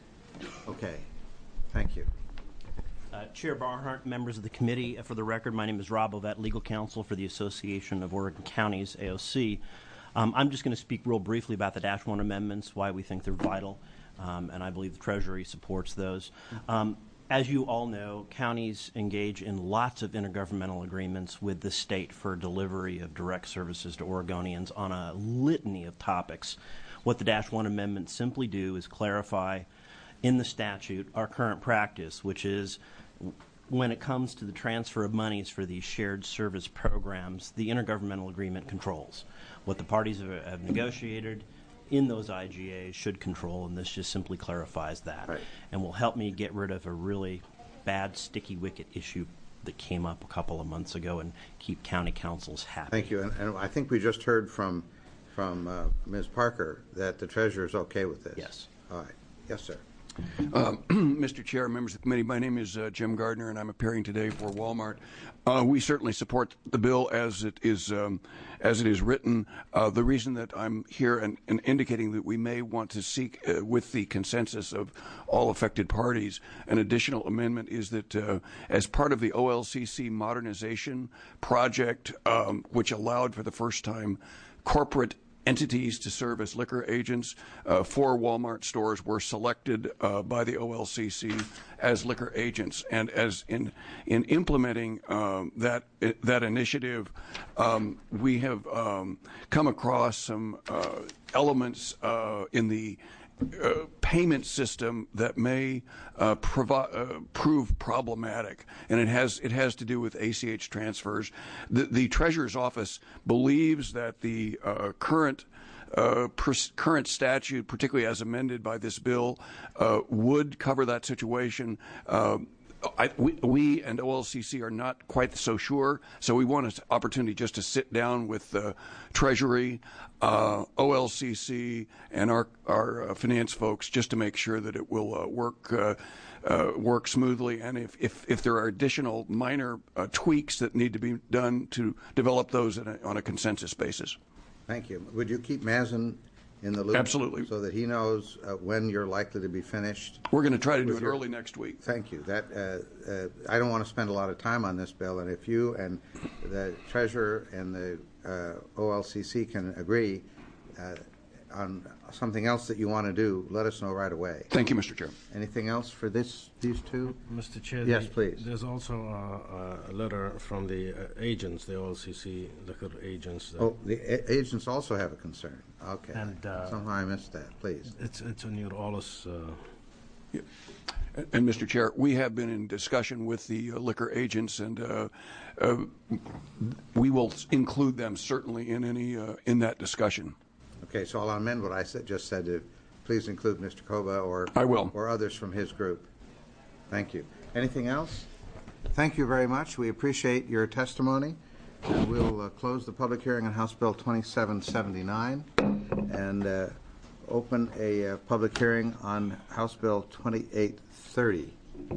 Okay. Thank you. Uh, Chair Barnhart, members of the committee, uh, for the record, my name is Rob Bouvet, legal counsel for the Association of Oregon Counties, A O C. Um, I'm just going to speak real briefly about the Dash one amendments, why we think they're vital, um, and I believe the Treasury supports those. Um, as you all know, counties engage in lots of intergovernmental agreements with the state for delivery of direct services to Oregonians on a litany of topics. What the Dash one amendments simply do is clarify in the statute our current practice, which is when it comes to the transfer of monies for these shared service programs, the intergovernmental agreement controls. What the parties have, have negotiated in those I G As should control, and this just simply clarifies that. Right. And will help me get rid of a really bad sticky wicket issue that came up a couple of months ago and keep county councils happy. Thank you. And, and I think we just heard from, from uh, Miz Parker that the Treasurer is okay with this. Yes. All right. Yes, sir. Um, Mister Chair, members of the committee, my name is uh, Jim Gardner, and I'm appearing today for Walmart. Uh, we certainly support the bill as it is um, as it is written. Uh, the reason that I'm here and, and indicating that we may want to seek, uh, with the consensus of all affected parties, an additional amendment is that uh, as part of the O L C C modernization project, um, which allowed for the first time corporate entities to serve as liquor agents. Uh, four Walmart stores were selected uh, by the O L C C as liquor agents, and as in in implementing um, that that initiative, um, we have um, come across some uh, elements uh, in the Uh, payment system that may uh, provi- uh, prove problematic, and it has it has to do with A C H transfers. The, the Treasurer's Office believes that the uh, current uh, per- current statute, particularly as amended by this bill, uh, would cover that situation. Uh, I, we, we and O L C C are not quite so sure, so we want an opportunity just to sit down with the Treasury, uh, O L C C, and our our uh, finance folks just to make sure that it will uh, work uh, uh, work smoothly. And if, if, if there are additional minor uh, tweaks that need to be done, to develop those in a, on a consensus basis. Thank you. Would you keep Mazin in the loop? Absolutely. So that he knows uh, when you're likely to be finished? We're going to try to do it your, early next week. Thank you. That uh, uh, I don't want to spend a lot of time on this bill, and if you and the Treasurer and the uh, O L C C can agree uh, on something else that you want to do, let us know right away. Thank you, Mister Chair. Anything else for this these two? Mister Chair. Yes, the, please. There's also a, a letter from the uh, agents, the O L C C liquor agents. That Oh, the a- agents also have a concern. Okay. And, uh, somehow I missed that. Please. It's it's on your Aulus. Uh, yeah. And, and Mister Chair, we have been in discussion with the uh, liquor agents, and uh, uh, we will include them certainly in any uh, in that discussion. Okay, so I'll amend what I said, just said to please include Mister Koba or I will. or others from his group. Thank you. Anything else? Thank you very much. We appreciate your testimony. Uh, we'll uh, close the public hearing on House Bill twenty-seven seventy-nine and uh, open a uh, public hearing on House Bill twenty-eight thirty.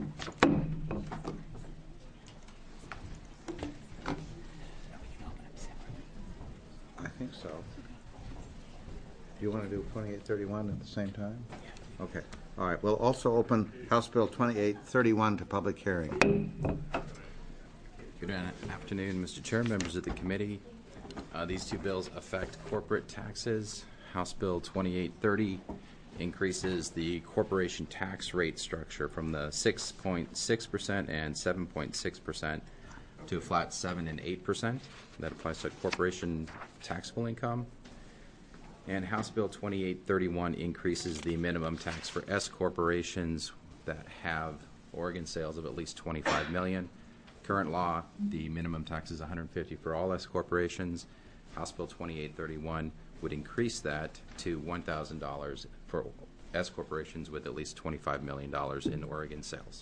I think so. Do you want to do twenty-eight thirty-one at the same time? Okay. All right. We'll also open House Bill twenty-eight thirty-one to public hearing. Good afternoon, Mister Chair, members of the committee. Uh, these two bills affect corporate taxes. House Bill twenty-eight thirty increases the corporation tax rate structure from the six point six percent and seven point six percent to a flat seven and eight percent. That applies to corporation taxable income. And House Bill twenty-eight thirty-one increases the minimum tax for S corporations that have Oregon sales of at least twenty-five million dollars. Current law, the minimum tax is one hundred fifty dollars for all S corporations. House Bill twenty-eight thirty-one would increase that to one thousand dollars for S corporations with at least twenty-five million dollars in Oregon sales.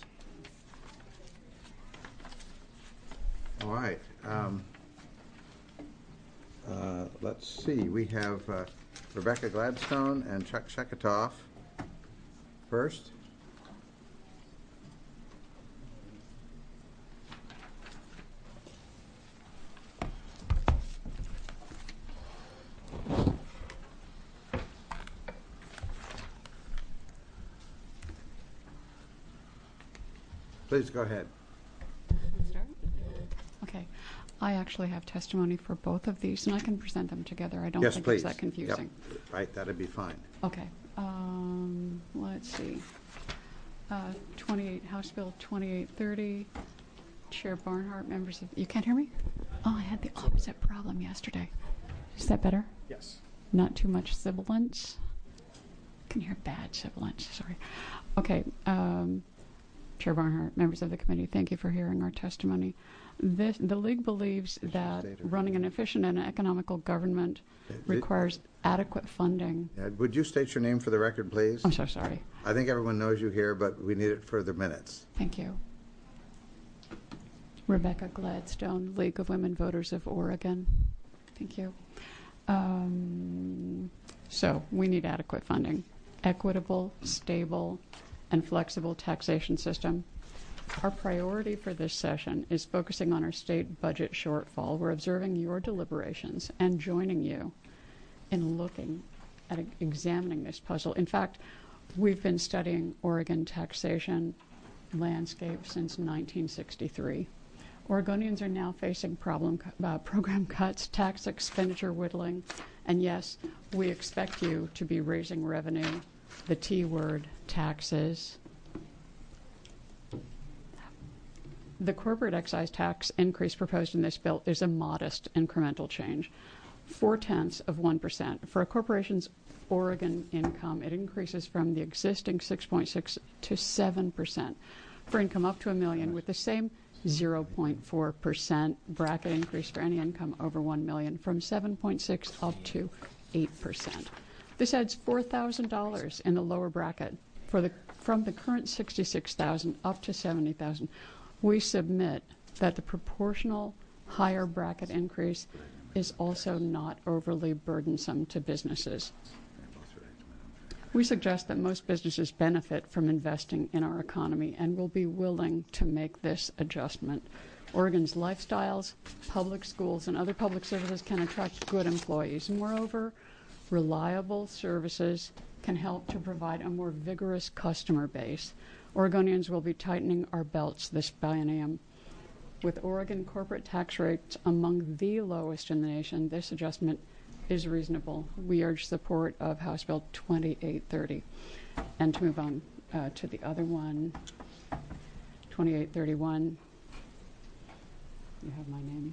All right. Um, uh, let's see. We have uh, Rebecca Gladstone and Chuck Sheketoff first. Please go ahead. Start? Okay. I actually have testimony for both of these, and I can present them together. I don't yes, think please. it's that confusing. Yep. Right, that'd be fine. Okay. Um, let's see. Uh, twenty-eight House Bill twenty-eight thirty. Chair Barnhart, members of... You can't hear me? Oh, I had the opposite problem yesterday. Is that better? Yes. Not too much sibilance? I can hear bad sibilance. Sorry. Okay. Um... Chair Barnhart, members of the committee, thank you for hearing our testimony. This, the League believes that running an efficient and economical government requires adequate funding. Yeah, would you state your name for the record, please? I'm so sorry. I think everyone knows you here, but we need it for the minutes. Thank you. Rebecca Gladstone, League of Women Voters of Oregon. Thank you. Um, so we need adequate funding, equitable, stable, and flexible taxation system. Our priority for this session is focusing on our state budget shortfall. We're observing your deliberations and joining you in looking at examining this puzzle. In fact, we've been studying Oregon taxation landscape since nineteen sixty-three. Oregonians are now facing problem uh, program cuts, tax expenditure whittling, and yes, we expect you to be raising revenue. The T word, taxes. The corporate excise tax increase proposed in this bill is a modest incremental change, four-tenths of one percent. For a corporation's Oregon income, it increases from the existing six point six to seven percent. For income up to a million, with the same zero point four percent bracket increase for any income over one million, from seven point six up to eight percent. This adds four thousand dollars in the lower bracket for the from the current sixty-six thousand dollars up to seventy thousand dollars. We submit that the proportional higher bracket increase is also not overly burdensome to businesses. We suggest that most businesses benefit from investing in our economy and will be willing to make this adjustment. Oregon's lifestyles, public schools, and other public services can attract good employees. Moreover, reliable services can help to provide a more vigorous customer base. Oregonians will be tightening our belts this biennium. With Oregon corporate tax rates among the lowest in the nation, this adjustment is reasonable. We urge support of House Bill twenty-eight thirty. And to move on uh, to the other one, twenty-eight thirty-one. You have my name.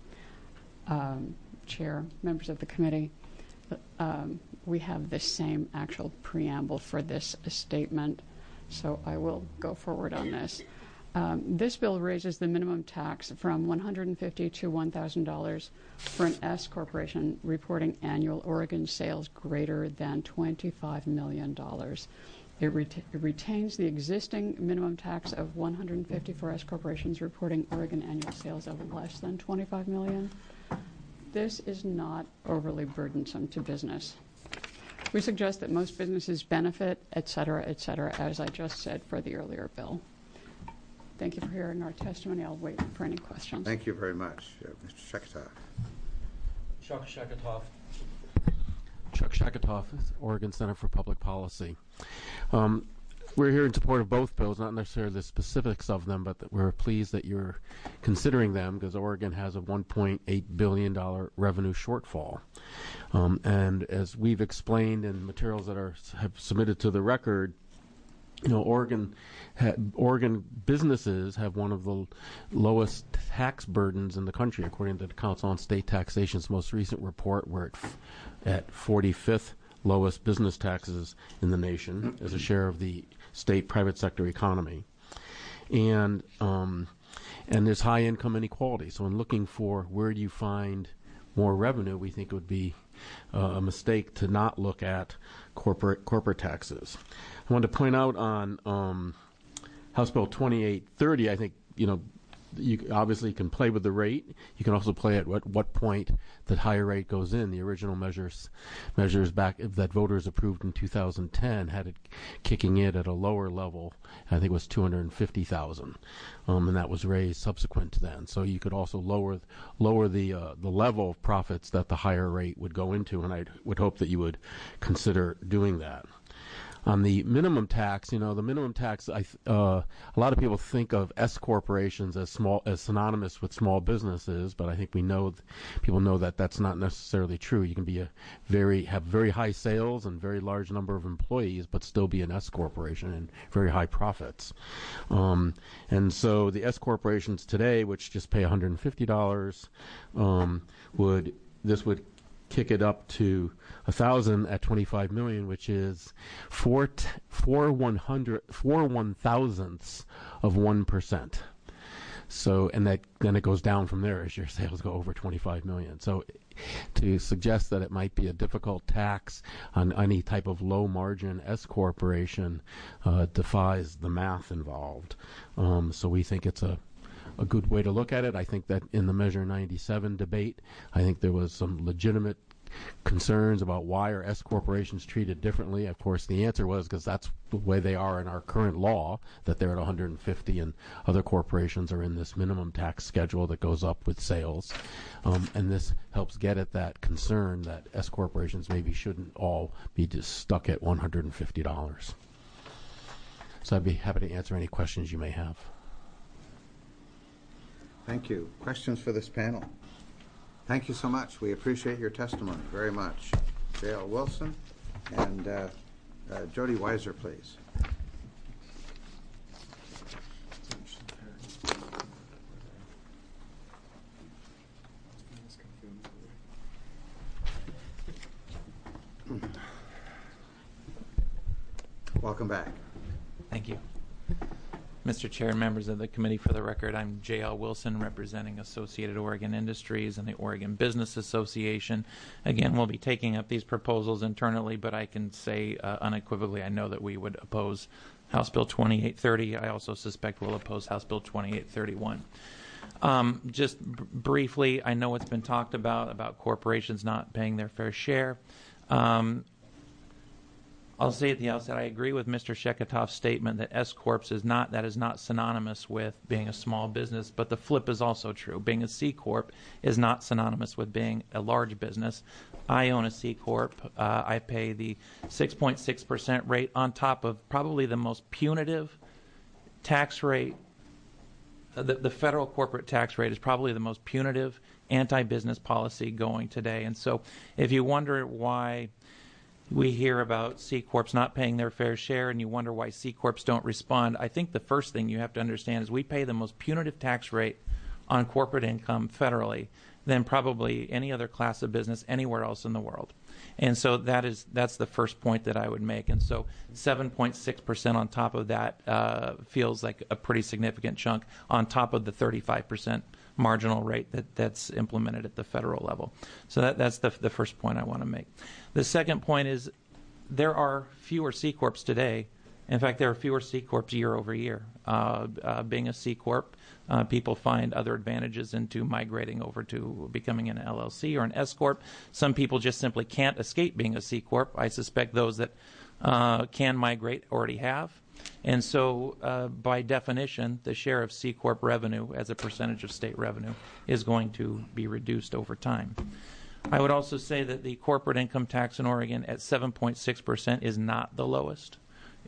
Um, Chair, members of the committee, um, we have the same actual preamble for this statement, so I will go forward on this. Um, this bill raises the minimum tax from one hundred fifty dollars to one thousand dollars for an S corporation reporting annual Oregon sales greater than twenty-five million dollars. It, ret- it retains the existing minimum tax of one hundred fifty dollars for S corporations reporting Oregon annual sales of less than twenty-five million dollars. This is not overly burdensome to business. We suggest that most businesses benefit, et cetera, et cetera, as I just said for the earlier bill. Thank you for hearing our testimony. I'll wait for any questions. Thank you very much. Uh, Mister Sheketoff. Chuck Sheketoff. Chuck Sheketoff, Oregon Center for Public Policy. Um, we're here in support of both bills, not necessarily the specifics of them, but that we're pleased that you're considering them because Oregon has a one point eight billion dollars revenue shortfall. Um, and as we've explained in materials that are have submitted to the record, you know, Oregon, ha, Oregon businesses have one of the lowest tax burdens in the country, according to the Council on State Taxation's most recent report. We're at, at forty-fifth lowest business taxes in the nation as a share of the state private sector economy, and um, and there's high income inequality. So, in looking for where do you find more revenue, we think it would be uh, a mistake to not look at corporate corporate taxes. I wanted to point out on um, House Bill twenty-eight thirty, I think, you know, you obviously can play with the rate. You can also play at what, what point that higher rate goes in. The original measures measures back that voters approved in two thousand ten had it kicking in at a lower level. I think it was two hundred fifty thousand, um, and that was raised subsequent to then. So you could also lower lower the uh, the level of profits that the higher rate would go into, and I would hope that you would consider doing that. On the minimum tax, you know, the minimum tax, I, uh, a lot of people think of S corporations as small, as synonymous with small businesses, but I think we know, people know that that's not necessarily true. You can be a very, have very high sales and very large number of employees, but still be an S corporation and very high profits. Um, and so the S corporations today, which just pay one hundred fifty dollars, um, would, this would kick it up to a thousand at twenty-five million, which is four t- four one hundred four one thousandths of one percent. So, and that then it goes down from there as your sales go over twenty-five million. So, to suggest that it might be a difficult tax on any type of low margin S corporation uh, defies the math involved. Um, so we think it's a a good way to look at it. I think that in the Measure ninety-seven debate, I think there was some legitimate concerns about why are S corporations treated differently. Of course, the answer was because that's the way they are in our current law, that they're at one hundred fifty, and other corporations are in this minimum tax schedule that goes up with sales. Um, and this helps get at that concern that S corporations maybe shouldn't all be just stuck at one hundred fifty dollars. So I'd be happy to answer any questions you may have. Thank you. Questions for this panel? Thank you so much. We appreciate your testimony very much. J L Wilson and uh, uh, Jody Weiser, please. Welcome back. Thank you. Mister Chair, members of the committee, for the record, I'm J L Wilson, representing Associated Oregon Industries and the Oregon Business Association. Again, we'll be taking up these proposals internally, but I can say uh, unequivocally I know that we would oppose House Bill twenty-eight thirty. I also suspect we'll oppose House Bill twenty-eight thirty-one. Um, just b- briefly, I know it's been talked about, about corporations not paying their fair share. Um, I'll say at the outset, I agree with Mister Sheketoff's statement that S Corps is not, that is not synonymous with being a small business, but the flip is also true. Being a C Corp is not synonymous with being a large business. I own a C Corp. Uh, I pay the six point six percent rate on top of probably the most punitive tax rate. Uh, the, the federal corporate tax rate is probably the most punitive anti-business policy going today. And so if you wonder why we hear about C Corps not paying their fair share, and you wonder why C Corps don't respond, I think the first thing you have to understand is we pay the most punitive tax rate on corporate income federally than probably any other class of business anywhere else in the world. And so that is that's the first point that I would make. And so seven point six percent on top of that uh, feels like a pretty significant chunk on top of the thirty-five percent marginal rate that, that's implemented at the federal level. So that, that's the, the first point I want to make. The second point is there are fewer C Corps today. In fact, there are fewer C Corps year over year. Uh, uh, being a C Corp, uh, people find other advantages into migrating over to becoming an L L C or an S Corp. Some people just simply can't escape being a C Corp. I suspect those that uh, can migrate already have. And so, uh, by definition, the share of C Corp revenue as a percentage of state revenue is going to be reduced over time. I would also say that the corporate income tax in Oregon at seven point six percent is not the lowest.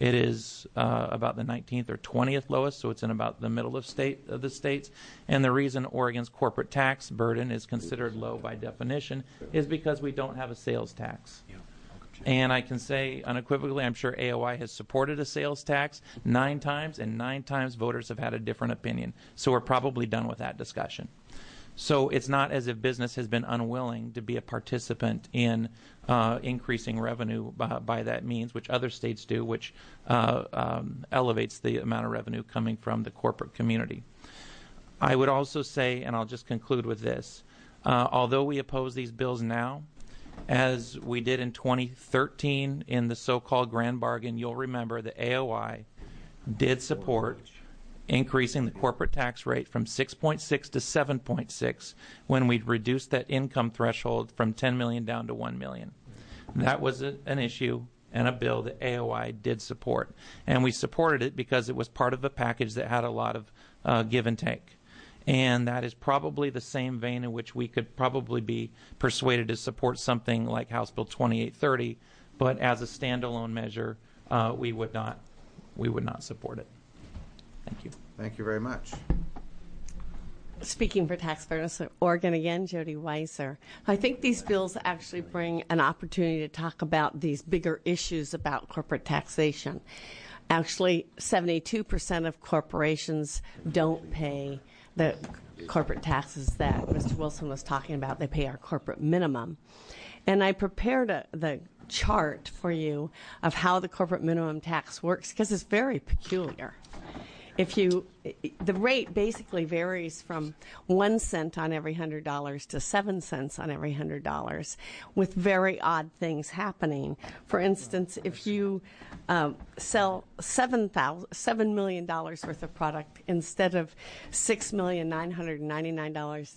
It is uh, about the nineteenth or twentieth lowest, so it's in about the middle of state of the states. And the reason Oregon's corporate tax burden is considered low by definition is because we don't have a sales tax. And I can say unequivocally, I'm sure A O I has supported a sales tax nine times, and nine times voters have had a different opinion. So we're probably done with that discussion. So it's not as if business has been unwilling to be a participant in uh, increasing revenue by, by that means, which other states do, which uh, um, elevates the amount of revenue coming from the corporate community. I would also say, and I'll just conclude with this, uh, although we oppose these bills now, as we did in twenty thirteen in the so-called grand bargain, you'll remember that A O I did support increasing the corporate tax rate from six point six to seven point six when we reduced that income threshold from ten million dollars down to one million dollars. That was a, an issue and a bill that A O I did support. And we supported it because it was part of a package that had a lot of uh, give and take. And that is probably the same vein in which we could probably be persuaded to support something like House Bill twenty-eight thirty, but as a standalone measure, uh, we would not, we would not support it. Thank you. Thank you very much. Speaking for Tax Fairness Oregon again, Jody Weiser. I think these bills actually bring an opportunity to talk about these bigger issues about corporate taxation. Actually, seventy-two percent of corporations don't pay the corporate taxes that Mister Wilson was talking about. They pay our corporate minimum. And I prepared a, the chart for you of how the corporate minimum tax works because it's very peculiar. If you, the rate basically varies from one cent on every hundred dollars to seven cents on every hundred dollars, with very odd things happening. For instance, if you um, sell seven thousand, seven million dollars worth of product instead of six million nine hundred ninety-nine dollars,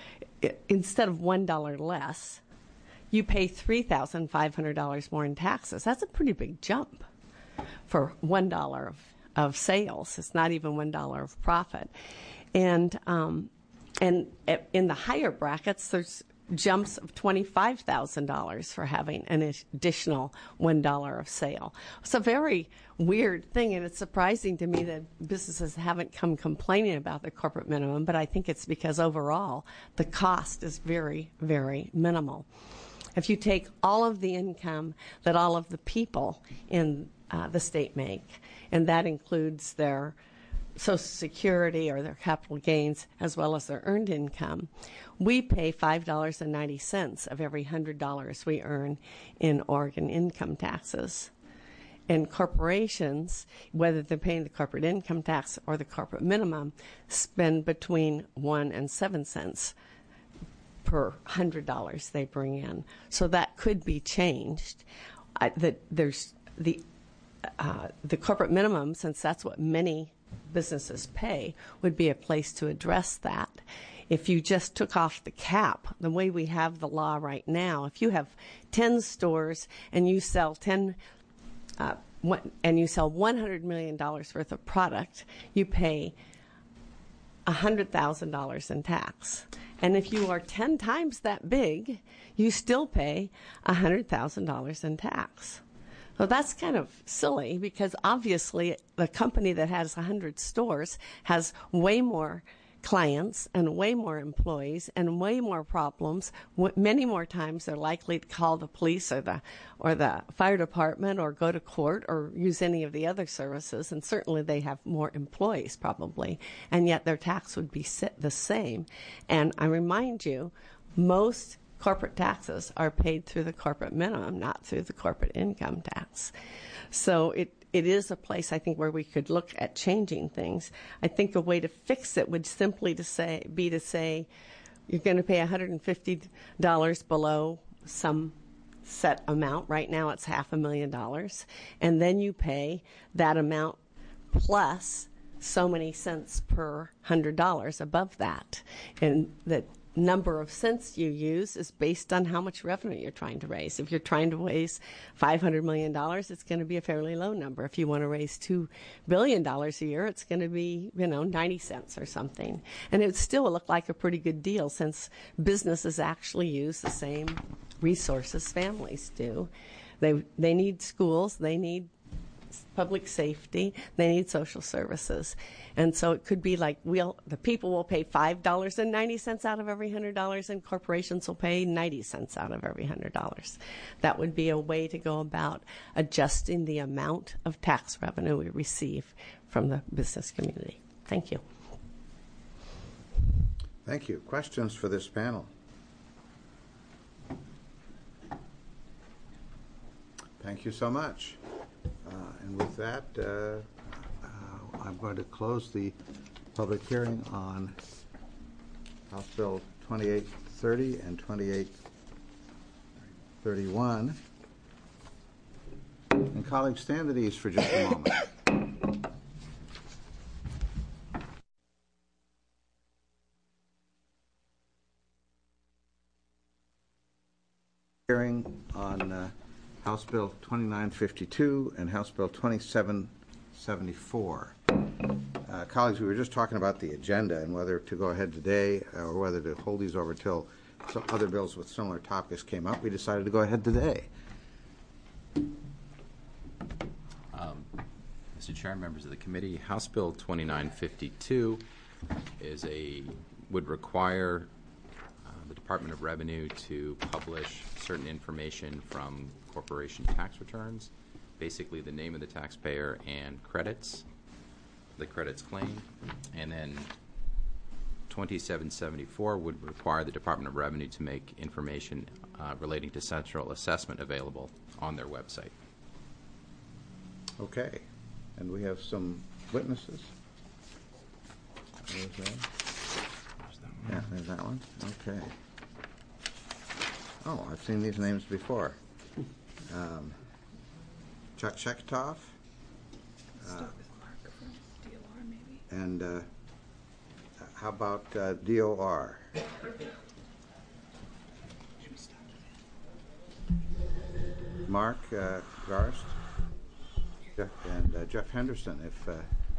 instead of one dollar less, you pay three thousand five hundred dollars more in taxes. That's a pretty big jump for one dollar of of sales. It's not even one dollar of profit. And um, and in the higher brackets, there's jumps of twenty-five thousand dollars for having an additional one dollar of sale. It's a very weird thing, and it's surprising to me that businesses haven't come complaining about the corporate minimum, but I think it's because overall the cost is very, very minimal. If you take all of the income that all of the people in uh, the state make, and that includes their Social Security or their capital gains as well as their earned income, we pay five dollars and ninety cents of every one hundred dollars we earn in Oregon income taxes. And corporations, whether they're paying the corporate income tax or the corporate minimum, spend between one and seven cents per one hundred dollars they bring in. So that could be changed. I, that there's the uh, the corporate minimum, since that's what many businesses pay, would be a place to address that. If you just took off the cap, the way we have the law right now, if you have ten stores and you sell ten uh, one, and you sell one hundred million dollars worth of product, you pay one hundred thousand dollars in tax. And if you are ten times that big, you still pay one hundred thousand dollars in tax. So that's kind of silly because obviously the company that has one hundred stores has way more clients and way more employees and way more problems. Many more times they're likely to call the police or the or the fire department or go to court or use any of the other services, and certainly they have more employees probably, and yet their tax would be the same. And I remind you, most corporate taxes are paid through the corporate minimum, not through the corporate income tax. So it It is a place, I think, where we could look at changing things. I think a way to fix it would simply to say be to say you're going to pay one hundred fifty dollars below some set amount. Right now it's half a million dollars. And then you pay that amount plus so many cents per one hundred dollars above that. And that number of cents you use is based on how much revenue you're trying to raise. If you're trying to raise five hundred million dollars, it's going to be a fairly low number. If you want to raise two billion dollars a year, it's going to be, you know, ninety cents or something. And it would still look like a pretty good deal since businesses actually use the same resources families do. They they need schools, they need public safety, they need social services. And so it could be like we'll, the people will pay five dollars and ninety cents out of every one hundred dollars, and corporations will pay ninety cents out of every one hundred dollars. That would be a way to go about adjusting the amount of tax revenue we receive from the business community. Thank you. Thank you. Questions for this panel? Thank you so much. Uh, and with that, uh, uh, I'm going to close the public hearing on House Bill twenty-eight thirty and twenty-eight thirty-one. And colleagues, stand at ease for just a moment. Hearing on uh, House Bill twenty-nine fifty-two and House Bill twenty-seven seventy-four. Uh, colleagues, we were just talking about the agenda and whether to go ahead today or whether to hold these over till some other bills with similar topics came up. We decided to go ahead today. Um, Mister Chair, members of the committee, House Bill twenty-nine fifty-two is a would require uh, the Department of Revenue to publish certain information from corporation tax returns, basically the name of the taxpayer and credits, the credits claimed, and then twenty-seven seventy-four would require the Department of Revenue to make information uh, relating to central assessment available on their website. Okay. And we have some witnesses. There's that. Yeah, there's that one. Okay. Oh, I've seen these names before. Um, Chuck Sheketoff. Uh, and uh, how about uh, D O R? Mark uh, Garst. Jeff, and uh, Jeff Henderson. If uh,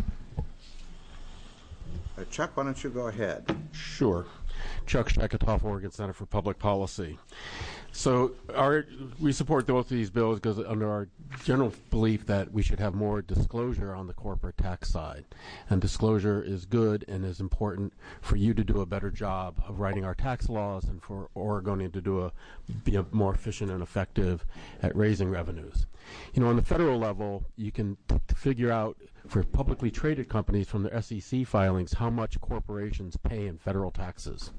uh, Chuck, why don't you go ahead? Sure. Chuck Sheketoff, Oregon Center for Public Policy. So our, we support both of these bills because under our general belief that we should have more disclosure on the corporate tax side. And disclosure is good and is important for you to do a better job of writing our tax laws and for Oregonian to do a, be a more efficient and effective at raising revenues. You know, on the federal level, you can t- figure out for publicly traded companies from their S E C filings how much corporations pay in federal taxes.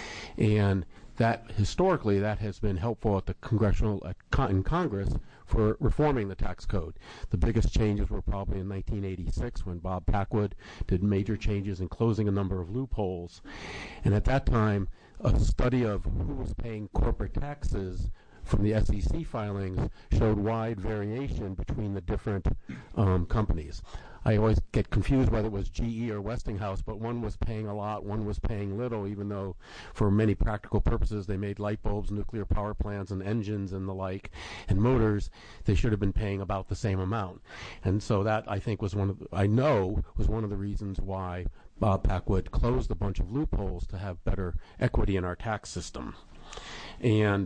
And that historically that has been helpful at the congressional at con- in Congress for reforming the tax code. The biggest changes were probably in nineteen eighty-six when Bob Packwood did major changes in closing a number of loopholes. And at that time, a study of who was paying corporate taxes from the S E C filings showed wide variation between the different um, companies. I always get confused whether it was G E or Westinghouse, but one was paying a lot, one was paying little, even though for many practical purposes they made light bulbs, nuclear power plants, and engines and the like, and motors. They should have been paying about the same amount. And so that, I think, was one of the, I know, was one of the reasons why Bob Packwood closed a bunch of loopholes to have better equity in our tax system. And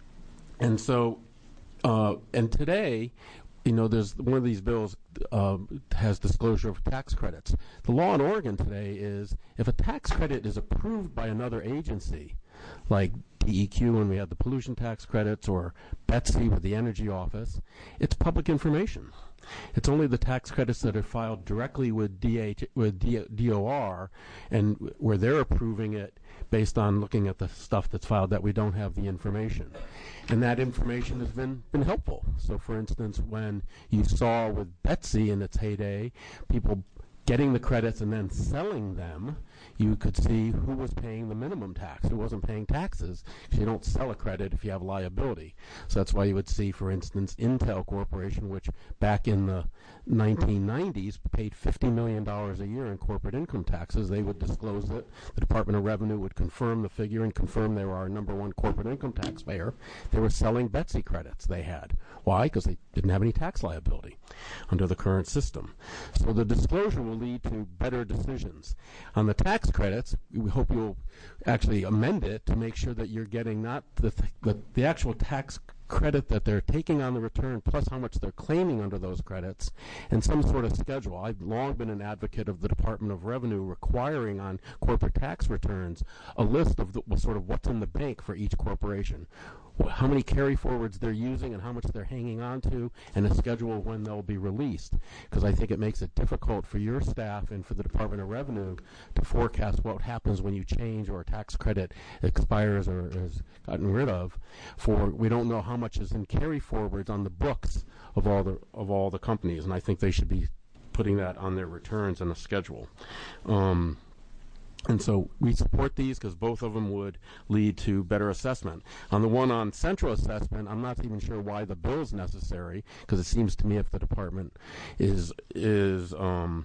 and so, uh, and today, you know, there's one of these bills uh, has disclosure of tax credits. The law in Oregon today is if a tax credit is approved by another agency, like D E Q when we had the pollution tax credits, or Betsy with the Energy Office, it's public information. It's only the tax credits that are filed directly with D H, with D O R, and where they're approving it based on looking at the stuff that's filed, that we don't have the information. And that information has been, been helpful. So, for instance, when you saw with Betsy in its heyday, people getting the credits and then selling them, you could see who was paying the minimum tax, who wasn't paying taxes, because you don't sell a credit if you have liability. So that's why you would see, for instance, Intel Corporation, which back in the nineteen nineties paid fifty million dollars a year in corporate income taxes. They would disclose it. The Department of Revenue would confirm the figure and confirm they were our number one corporate income taxpayer. They were selling Betsy credits they had. Why? Because they didn't have any tax liability under the current system. So the disclosure will lead to better decisions. On the tax credits, we hope you'll actually amend it to make sure that you're getting not the, th- the, the actual tax credit that they're taking on the return plus how much they're claiming under those credits, and some sort of schedule. I've long been an advocate of the Department of Revenue requiring on corporate tax returns a list of the, sort of what's in the bank for each corporation, how many carry forwards they're using and how much they're hanging on to, and a schedule when they'll be released. Because I think it makes it difficult for your staff and for the Department of Revenue to forecast what happens when you change or a tax credit expires or is gotten rid of. For we don't know how much is in carry forwards on the books of all the of all the companies, and I think they should be putting that on their returns and a schedule. Um, And so we support these because both of them would lead to better assessment. On the one on central assessment, I'm not even sure why the bill is necessary, because it seems to me if the department is is um,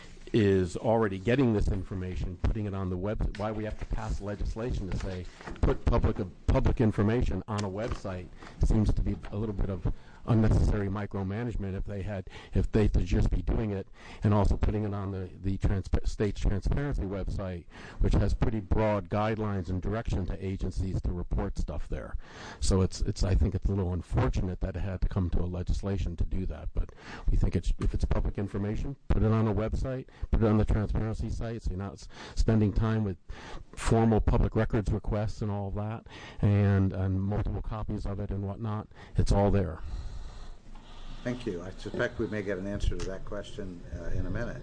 is already getting this information, putting it on the web, why we have to pass legislation to say put public uh, public information on a website seems to be a little bit of unnecessary micromanagement if they had if they could just be doing it and also putting it on the the transpa- state's transparency website, which has pretty broad guidelines and direction to agencies to report stuff there. So it's it's I think it's a little unfortunate that it had to come to a legislation to do that, but we think it's if it's public information, put it on a website, put it on the transparency site, so you're not s- spending time with formal public records requests and all of that, and and multiple copies of it and whatnot. It's all there. Thank you. I suspect we may get an answer to that question uh, in a minute.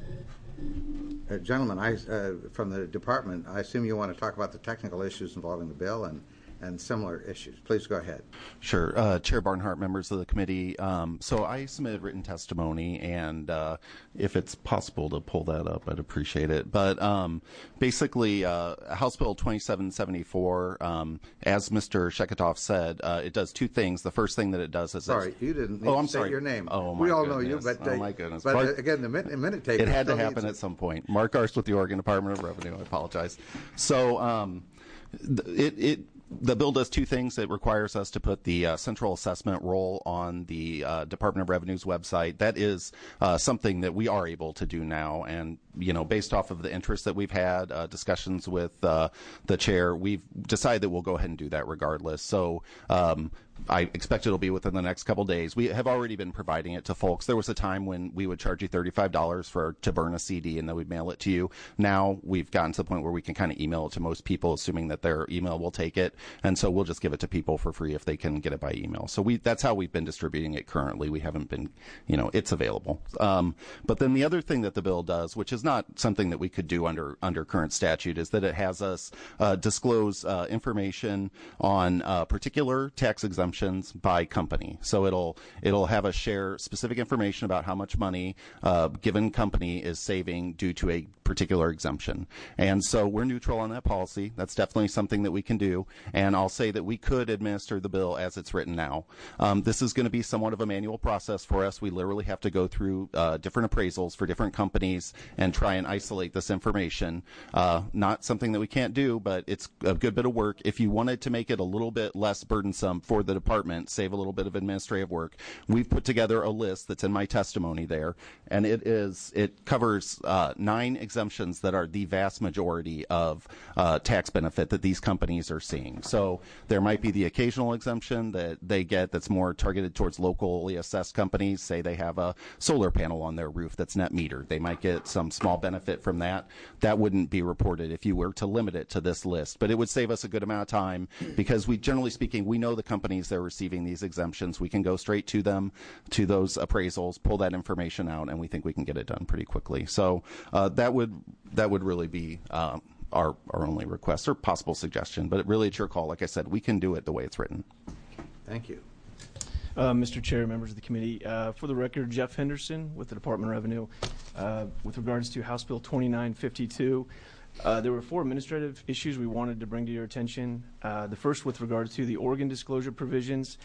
Uh, gentlemen, I, uh, from the department, I assume you want to talk about the technical issues involving the bill and, and similar issues. Please go ahead. Sure. Uh, Chair Barnhart, members of the committee. Um, so I submitted written testimony, and uh, if it's possible to pull that up, I'd appreciate it. But um, basically, uh, House Bill twenty-seven seventy-four, um, as Mister Sheketoff said, uh, it does two things. The first thing that it does is... Sorry, you didn't need oh, to I'm say sorry. your name. Oh, my we all goodness. know you, but, uh, oh, my goodness. but But uh, again, the minute, minute taker it had to still happen needs at some point. Mark Arst with the Oregon Department of Revenue. I apologize. So um, th- it... it The bill does two things. It requires us to put the uh, central assessment roll on the uh, Department of Revenue's website. That is uh, something that we are able to do now. And, you know, based off of the interest that we've had, uh, discussions with uh, the chair, we've decided that we'll go ahead and do that regardless. So um, I expect it'll be within the next couple days. We have already been providing it to folks. There was a time when we would charge you thirty-five dollars for to burn a C D, and then we'd mail it to you. Now we've gotten to the point where we can kind of email it to most people, assuming that their email will take it. And so we'll just give it to people for free if they can get it by email. So we that's how we've been distributing it currently. We haven't been, you know, it's available. Um, but then the other thing that the bill does, which is not something that we could do under under current statute, is that it has us uh, disclose uh, information on uh, particular tax exemptions by company. So it'll it'll have us share specific information about how much money a given company is saving due to a particular exemption. And so we're neutral on that policy. That's definitely something that we can do. And I'll say that we could administer the bill as it's written now. Um, this is going to be somewhat of a manual process for us. We literally have to go through uh, different appraisals for different companies and try and isolate this information. Uh, not something that we can't do, but it's a good bit of work. If you wanted to make it a little bit less burdensome for the department, save a little bit of administrative work, we've put together a list that's in my testimony there, and it is it covers uh, nine exemptions that are the vast majority of uh, tax benefit that these companies are seeing. So there might be the occasional exemption that they get that's more targeted towards locally assessed companies. Say they have a solar panel on their roof that's net metered. They might get some small benefit from that. That wouldn't be reported if you were to limit it to this list. But it would save us a good amount of time because we, generally speaking, we know the companies that are receiving these exemptions. We can go straight to them, to those appraisals, pull that information out, and we think we can get it done pretty quickly. So uh, that would that would really be uh, our our only request or possible suggestion. But it really, it's your call. Like I said, we can do it the way it's written. Thank you. Uh, Mister Chair, members of the committee, uh, for the record, Jeff Henderson with the Department of Revenue. Uh, with regards to House Bill twenty-nine fifty-two, uh, there were four administrative issues we wanted to bring to your attention. Uh, the first with regards to the Oregon disclosure provisions.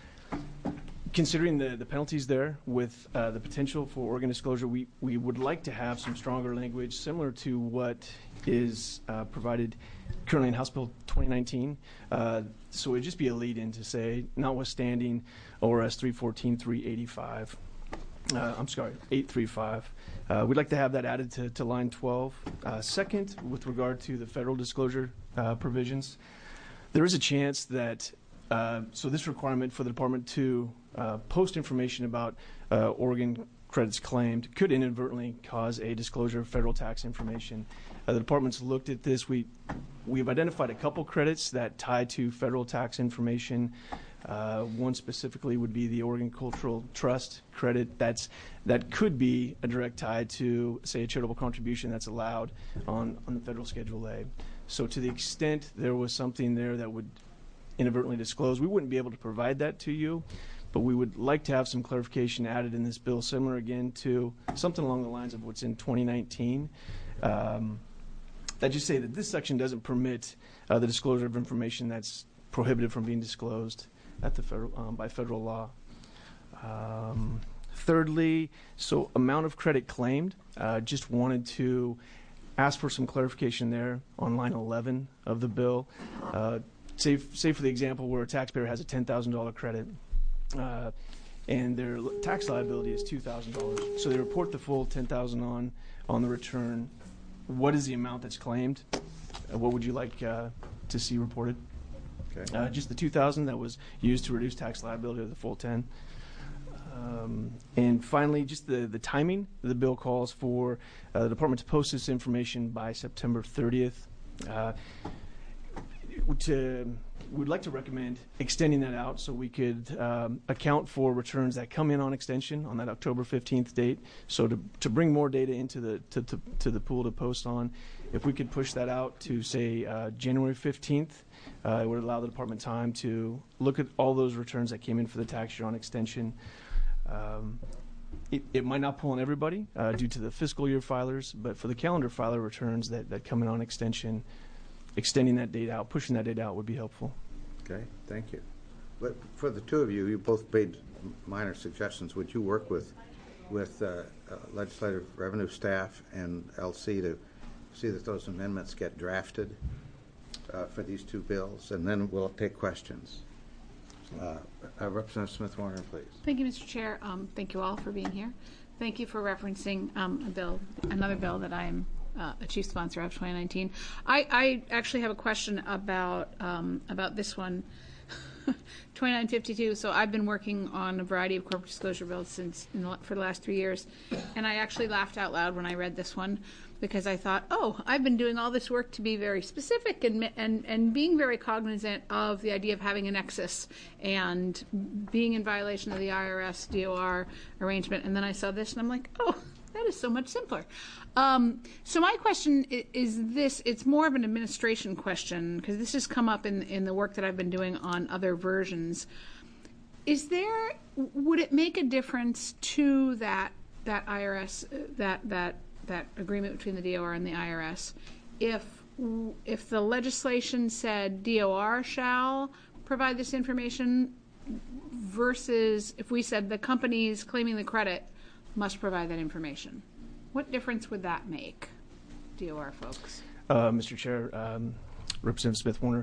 Considering the, the penalties there with uh, the potential for Oregon disclosure, we, we would like to have some stronger language similar to what is uh, provided currently in House Bill twenty nineteen. Uh, so it would just be a lead-in to say, notwithstanding O R S three fourteen three eighty-five. Uh, I'm sorry, eight thirty-five. Uh, we'd like to have that added to, to line twelve. Uh, second, with regard to the federal disclosure uh, provisions, there is a chance that Uh, so this requirement for the department to uh, post information about uh, Oregon credits claimed could inadvertently cause a disclosure of federal tax information. Uh, the department's looked at this. We, we've identified a couple credits that tie to federal tax information. Uh, one specifically would be the Oregon Cultural Trust credit. That's, that could be a direct tie to, say, a charitable contribution that's allowed on, on the federal Schedule A. So to the extent there was something there that would inadvertently disclose, we wouldn't be able to provide that to you, but we would like to have some clarification added in this bill, similar again to something along the lines of what's in twenty nineteen. Um, that just say that this section doesn't permit uh, the disclosure of information that's prohibited from being disclosed at the federal, um, by federal law. Um, thirdly, so amount of credit claimed, uh, just wanted to ask for some clarification there on line eleven of the bill. Uh, say, say for the example where a taxpayer has a ten thousand dollars credit uh, and their tax liability is two thousand dollars. So they report the full ten thousand dollars on, on the return. What is the amount that's claimed? Uh, what would you like uh, to see reported? Okay. Uh, just the two thousand dollars that was used to reduce tax liability of the full ten. Um, and finally, just the, the timing. The bill calls for uh, the department to post this information by September thirtieth. Uh, to, we'd like to recommend extending that out so we could um, account for returns that come in on extension on that October fifteenth date. So to, to bring more data into the to, to, to the pool to post on, if we could push that out to, say, uh, January fifteenth, uh, it would allow the department time to look at all those returns that came in for the tax year on extension. Um, it, it might not pull on everybody uh, due to the fiscal year filers, but for the calendar filer returns that, that come in on extension, extending that date out, pushing that date out would be helpful. Okay, thank you. But for the two of you, you both made minor suggestions. Would you work with with uh, uh, legislative revenue staff and L C to see that those amendments get drafted uh, for these two bills, and then we'll take questions. Uh, uh, Representative Smith-Warner, please. Thank you, Mister Chair. Um, thank you all for being here. Thank you for referencing um, a bill, another bill that I am uh, a chief sponsor of, twenty nineteen. I, I actually have a question about um, about this one, twenty-nine fifty-two. So I've been working on a variety of corporate disclosure bills since in the, for the last three years, and I actually laughed out loud when I read this one, because I thought, oh, I've been doing all this work to be very specific and and and being very cognizant of the idea of having a nexus and being in violation of the I R S D O R arrangement. And then I saw this and I'm like, oh, that is so much simpler. Um, so my question is, is this, it's more of an administration question, because this has come up in, in the work that I've been doing on other versions. Is there, would it make a difference to that, that I R S, that, that, that agreement between the D O R and the I R S, if if the legislation said D O R shall provide this information versus if we said the companies claiming the credit must provide that information? What difference would that make, D O R folks? Uh, Mister Chair, um, Representative Smith-Warner,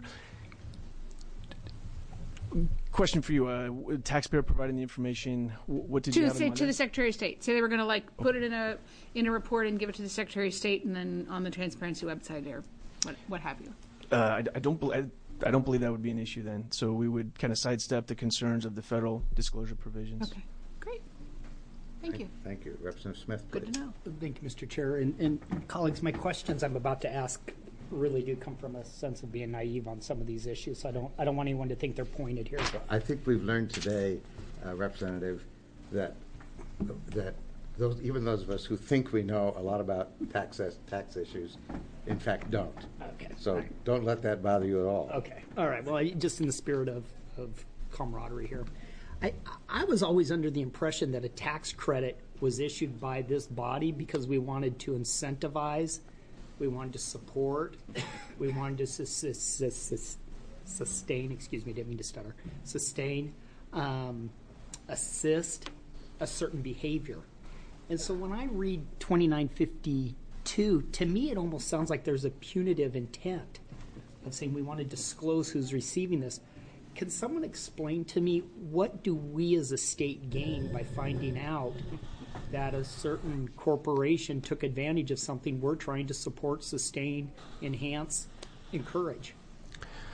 question for you. Uh, taxpayer providing the information, what did to you the have state, in mind? to the Secretary of State. Say they were going to like put it in a in a report and give it to the Secretary of State, and then on the transparency website or what what have you. Uh, I, I don't believe. I don't believe that would be an issue then. So we would kind of sidestep the concerns of the federal disclosure provisions. Okay, great. Thank you. Thank you. Representative Smith, please. Good to know. Thank you, Mister Chair. And, and colleagues, my questions I'm about to ask really do come from a sense of being naive on some of these issues. So I don't I don't want anyone to think they're pointed here. I think we've learned today, uh, Representative, that that those even those of us who think we know a lot about tax tax issues, in fact, don't. Okay. So right. don't let that bother you at all. Okay. All right. Well, I, just in the spirit of, of camaraderie here, I I was always under the impression that a tax credit was issued by this body because we wanted to incentivize. We wanted to support, we wanted to sus- sus- sus- sustain, excuse me, didn't mean to stutter, sustain, um, assist a certain behavior. And so when I read twenty-nine fifty-two, to me it almost sounds like there's a punitive intent of saying we want to disclose who's receiving this. Can someone explain to me what do we as a state gain by finding out that a certain corporation took advantage of something we're trying to support, sustain, enhance, encourage?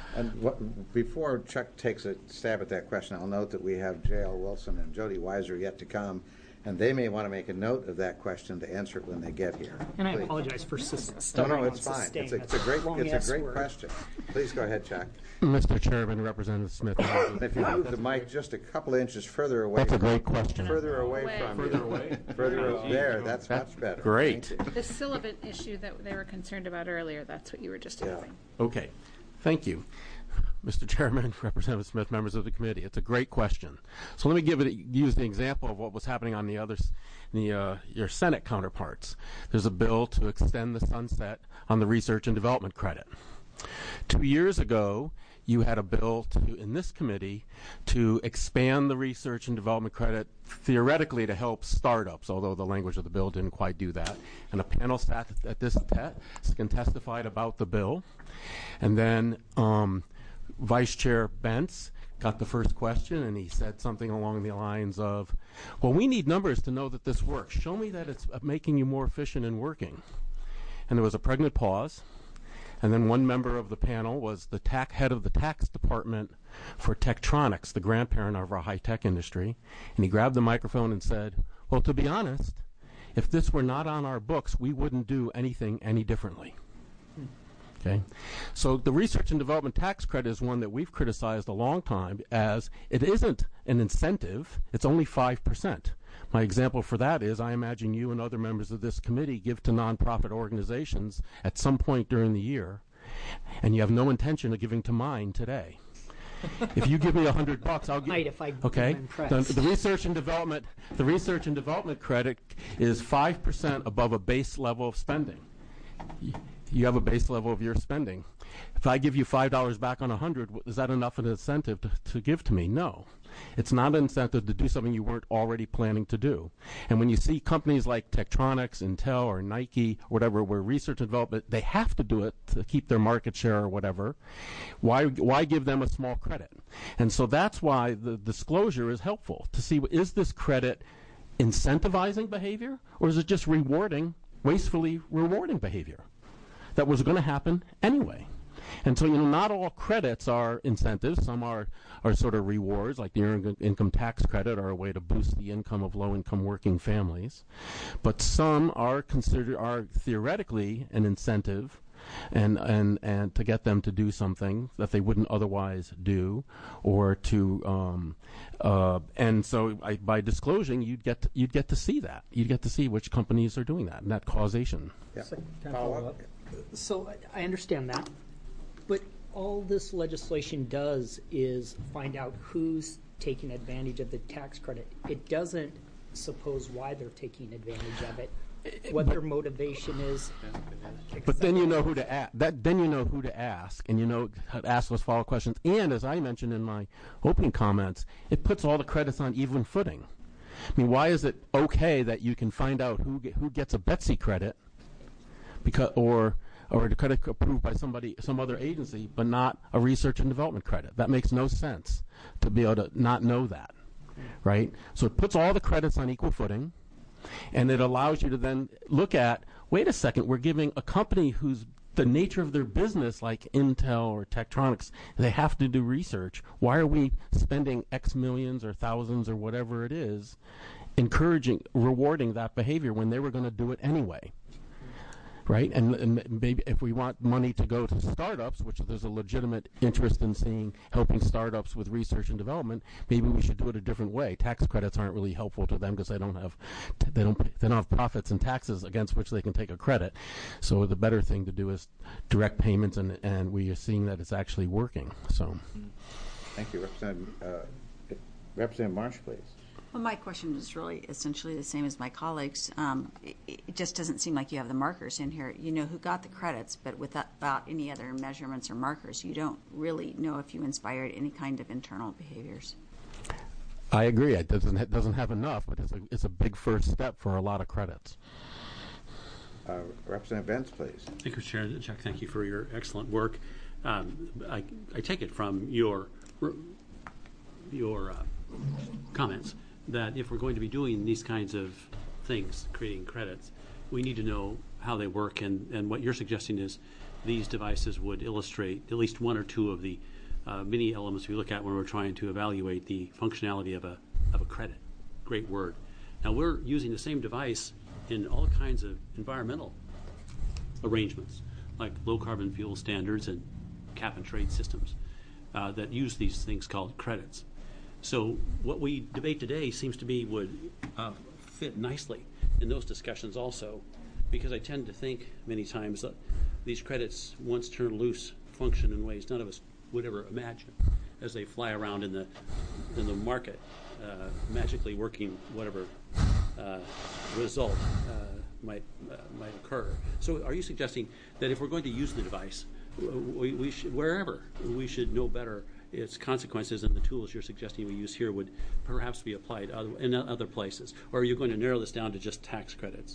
And what, before Chuck takes a stab at that question, I'll note that we have J L Wilson and Jody Weiser yet to come, and they may want to make a note of that question to answer it when they get here. And I Please. apologize for sus- No, stuttering no, on it's fine. sustain. It's a, That's it's a great, long it's a S great word. question. Please go ahead, Chuck. Mister Chairman, Representative Smith. And if you move the mic just a couple of inches further away. That's a from- great question. Further away Away. from Further you. away? Further Yeah. there. That's That's much better. great. Thank you. The Sullivan issue that they were concerned about earlier, that's what you were just having. Okay. Thank you. Mister Chairman, Representative Smith, members of the committee, it's a great question. So let me give it, use the example of what was happening on the other, s- the uh, your Senate counterparts. There's a bill to extend the sunset on the research and development credit. Two years ago, you had a bill to, in this committee to expand the research and development credit theoretically to help startups, although the language of the bill didn't quite do that. And a panel sat at this te- and testified about the bill. And then um, Vice Chair Bentz got the first question, and he said something along the lines of, well, we need numbers to know that this works. Show me that it's making you more efficient and working. And there was a pregnant pause. And then one member of the panel was the tax head of the tax department for Tektronix, the grandparent of our high-tech industry. And he grabbed the microphone and said, well, to be honest, if this were not on our books, we wouldn't do anything any differently. Okay, so the research and development tax credit is one that we've criticized a long time, as it isn't an incentive, it's only five percent. My example for that is I imagine you and other members of this committee give to nonprofit organizations at some point during the year, and you have no intention of giving to mine today. If you give me a hundred bucks, I'll give. Might if I Okay. am impressed. The, the research and development, the research and development credit is five percent above a base level of spending. You have a base level of your spending. If I give you five dollars back on a hundred, is that enough of an incentive to, to give to me? No. It's not an incentive to do something you weren't already planning to do. And when you see companies like Tektronix, Intel, or Nike, or whatever, where research and development, they have to do it to keep their market share or whatever, why, why give them a small credit? And so that's why the disclosure is helpful, to see, is this credit incentivizing behavior, or is it just rewarding, wastefully rewarding behavior that was going to happen anyway? And so, you know, not all credits are incentives. Some are, are sort of rewards, like the earned income tax credit are a way to boost the income of low-income working families. But some are considered, are theoretically an incentive and, and, and to get them to do something that they wouldn't otherwise do, or to, um, uh, and so I, by disclosing, you'd get, to, you'd get to see that. You'd get to see which companies are doing that, and that causation. Yeah. So, can I follow up? So I I understand that, but all this legislation does is find out who's taking advantage of the tax credit. It doesn't suppose why they're taking advantage of it, what their motivation is. But then you know who to ask. That then you know who to ask, and you know how to ask those follow-up questions. And as I mentioned in my opening comments, it puts all the credits on even footing. I mean, why is it okay that you can find out who get, who gets a Betsy credit, because or or a credit approved by somebody, some other agency, but not a research and development credit? That makes no sense to be able to not know that, right? So it puts all the credits on equal footing, and it allows you to then look at, wait a second, we're giving a company whose the nature of their business, like Intel or Tektronix, they have to do research. Why are we spending X millions or thousands or whatever it is, encouraging, rewarding that behavior when they were going to do it anyway? Right, and, and maybe if we want money to go to startups, which there's a legitimate interest in seeing helping startups with research and development, maybe we should do it a different way. Tax credits aren't really helpful to them because they don't have they don't they don't have profits and taxes against which they can take a credit. So the better thing to do is direct payments, and and we are seeing that it's actually working. So, thank you, Representative uh, Representative Marsh, please. Well, my question is really essentially the same as my colleagues. Um, it, it just doesn't seem like you have the markers in here. You know who got the credits, but without any other measurements or markers, you don't really know if you inspired any kind of internal behaviors. I agree. It doesn't it doesn't have enough, but it's a it's a big first step for a lot of credits. Uh, Representative Bentz, please. Thank you, Chair. Chuck, thank you for your excellent work. Um, I, I take it from your your uh, comments that if we're going to be doing these kinds of things, creating credits, we need to know how they work, and, and what you're suggesting is these devices would illustrate at least one or two of the uh, many elements we look at when we're trying to evaluate the functionality of a, of a credit. Great word. Now, we're using the same device in all kinds of environmental arrangements, like low carbon fuel standards and cap and trade systems uh, that use these things called credits. So what we debate today seems to be would uh, fit nicely in those discussions also, because I tend to think many times that these credits, once turned loose, function in ways none of us would ever imagine as they fly around in the in the market, uh, magically working whatever uh, result uh, might uh, might occur. So are you suggesting that if we're going to use the device, we, we should, wherever, we should know better its consequences, and the tools you're suggesting we use here would perhaps be applied other, in other places? Or are you going to narrow this down to just tax credits?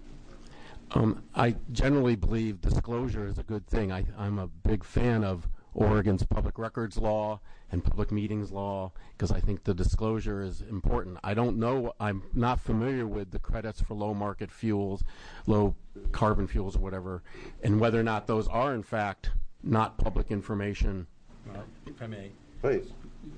Um, I generally believe disclosure is a good thing. I, I'm a big fan of Oregon's public records law and public meetings law because I think the disclosure is important. I don't know, I'm not familiar with the credits for low market fuels, low carbon fuels or whatever, and whether or not those are in fact not public information. Well, if I may. Please.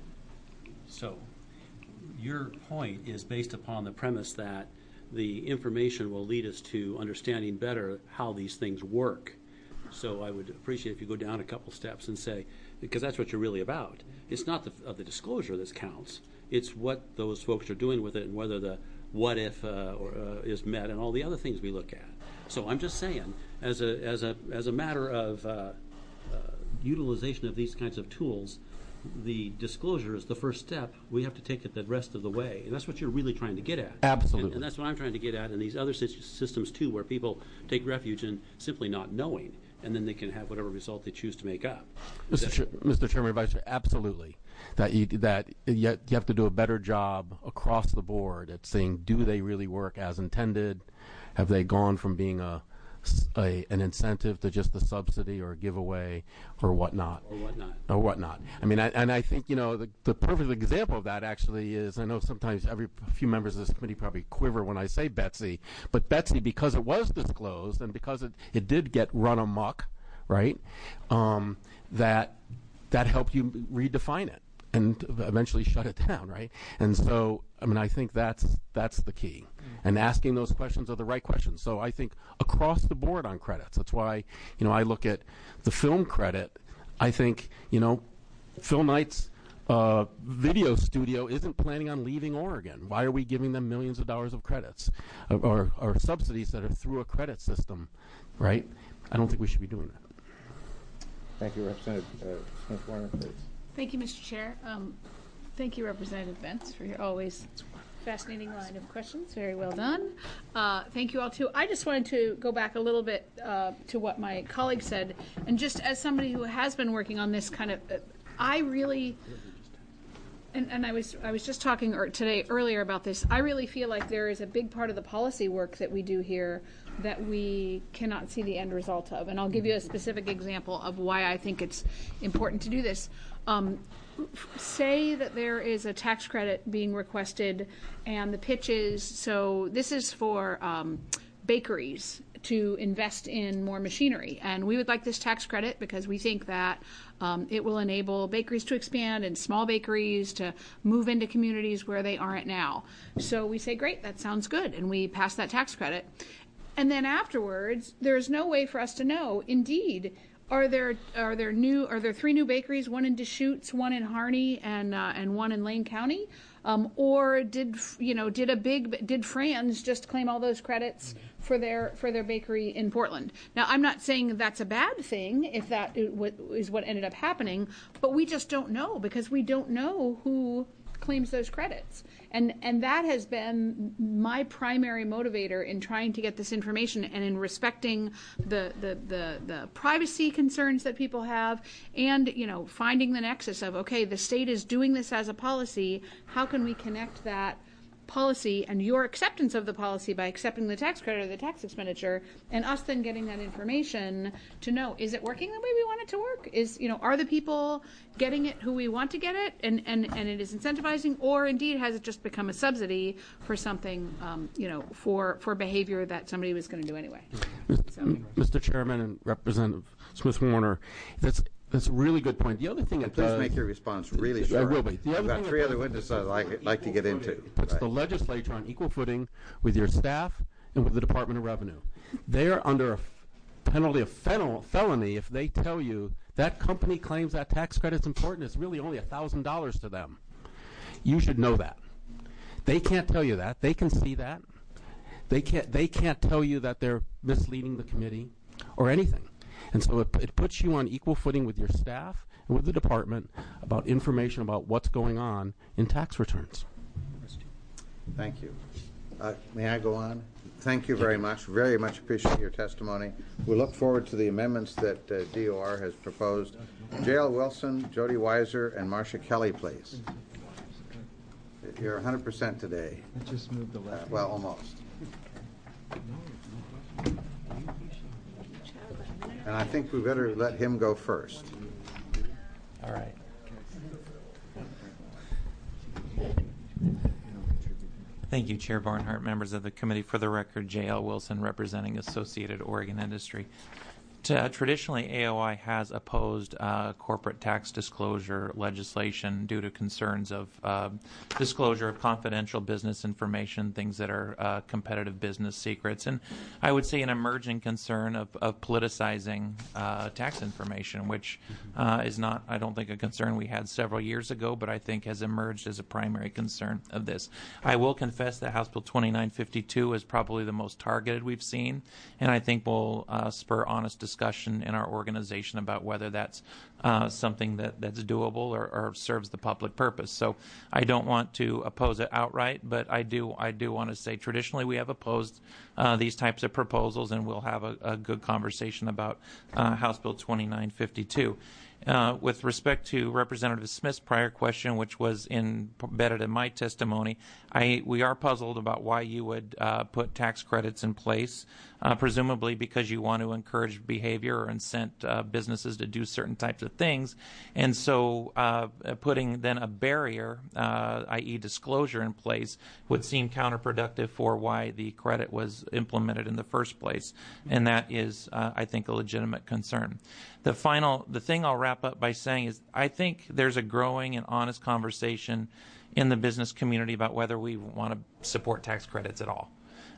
So, your point is based upon the premise that the information will lead us to understanding better how these things work. So I would appreciate if you go down a couple steps and say, because that's what you're really about. It's not the, uh, the disclosure that counts. It's what those folks are doing with it and whether the what if uh, or, uh, is met and all the other things we look at. So I'm just saying, as a as a as a matter of uh, uh, utilization of these kinds of tools, the disclosure is the first step. We have to take it the rest of the way, and that's what you're really trying to get at. Absolutely. And, and that's what I'm trying to get at in these other sy- systems too, where people take refuge in simply not knowing, and then they can have whatever result they choose to make up. Mister That- Ch- Mister Chairman, Vice Chair, absolutely. That you that you you have to do a better job across the board at saying, do they really work as intended? Have they gone from being a, a an incentive to just a subsidy or a giveaway or whatnot? Or whatnot. Or whatnot. I mean, I, and I think, you know, the, the perfect example of that actually is, I know sometimes every few members of this committee probably quiver when I say Betsy, but Betsy, because it was disclosed and because it, it did get run amok, right, um, that that helped you redefine it and eventually shut it down, right? And so, I mean, I think that's that's the key. And asking those questions are the right questions. So I think across the board on credits, that's why, you know, I look at the film credit. I think, you know, Phil Knight's uh, video studio isn't planning on leaving Oregon. Why are we giving them millions of dollars of credits or, or, or subsidies that are through a credit system, right? I don't think we should be doing that. Thank you, Representative uh, Smith-Warner, please. Thank you, Mister Chair. Um, thank you, Representative Bentz, for your always fascinating line of questions. Very well done. Uh, thank you all, too. I just wanted to go back a little bit uh, to what my colleague said. And just as somebody who has been working on this kind of, uh, I really, and, and I was I was just talking er, today earlier about this, I really feel like there is a big part of the policy work that we do here that we cannot see the end result of. And I'll give you a specific example of why I think it's important to do this. Um, say that there is a tax credit being requested and the pitch is, so this is for um, bakeries to invest in more machinery, and we would like this tax credit because we think that um, it will enable bakeries to expand and small bakeries to move into communities where they aren't now. So we say, great, that sounds good, and we pass that tax credit. And then afterwards, there's no way for us to know, indeed, Are there are there new are there three new bakeries, one in Deschutes, one in Harney, and uh, and one in Lane County, um, or did you know did a big did Franz just claim all those credits for their for their bakery in Portland? Now I'm not saying that's a bad thing if that is what ended up happening, but we just don't know because we don't know who claims those credits. And and that has been my primary motivator in trying to get this information and in respecting the, the, the, the privacy concerns that people have and, you know, finding the nexus of, okay, the state is doing this as a policy, how can we connect that policy and your acceptance of the policy by accepting the tax credit or the tax expenditure, and us then getting that information to know, is it working the way we want it to work? Is, you know, are the people getting it who we want to get it, and, and, and it is incentivizing, or indeed has it just become a subsidy for something, um, you know, for, for behavior that somebody was going to do anyway? So. Mister Chairman and Representative Smith-Warner, that's That's a really good point. The other thing And it please does, make your response really short. I will be. The other I've got thing three it other does- witnesses I'd like, like to get into. puts Right. the legislature on equal footing with your staff and with the Department of Revenue. They are under a f- penalty of fel- felony if they tell you that company claims that tax credit's important. It's really only one thousand dollars to them. You should know that. They can't tell you that. They can see that. They can't, they can't tell you that they're misleading the committee or anything. And so it, it puts you on equal footing with your staff and with the department about information about what's going on in tax returns. Thank you. Uh, May I go on? Thank you very much. Very much appreciate your testimony. We look forward to the amendments that uh, D O R has proposed. J L Wilson, Jody Weiser, and Marcia Kelly, please. You're one hundred percent today. I just moved the left. Uh, well, almost. And I think we better let him go first. All right. Thank you, Chair Barnhart, members of the committee. For the record, J L Wilson, representing Associated Oregon Industry. To, uh, traditionally, A O I has opposed uh, corporate tax disclosure legislation due to concerns of uh, disclosure of confidential business information, things that are uh, competitive business secrets, and I would say an emerging concern of, of politicizing uh, tax information, which uh, is not, I don't think, a concern we had several years ago, but I think has emerged as a primary concern of this. I will confess that House Bill twenty-nine fifty-two is probably the most targeted we've seen, and I think will uh, spur honest discussion discussion in our organization about whether that's uh, something that, that's doable or, or serves the public purpose. So I don't want to oppose it outright, but I do I do want to say traditionally we have opposed uh, these types of proposals, and we'll have a, a good conversation about uh, House Bill twenty-nine fifty-two. Uh, with respect to Representative Smith's prior question, which was in, embedded in my testimony, I, we are puzzled about why you would uh, put tax credits in place, uh, presumably because you want to encourage behavior or incent uh, businesses to do certain types of things. And so uh, putting then a barrier, uh, that is disclosure, in place would seem counterproductive for why the credit was implemented in the first place. And that is, uh, I think, a legitimate concern. The final, the thing I'll wrap up by saying is I think there's a growing and honest conversation in the business community about whether we want to support tax credits at all.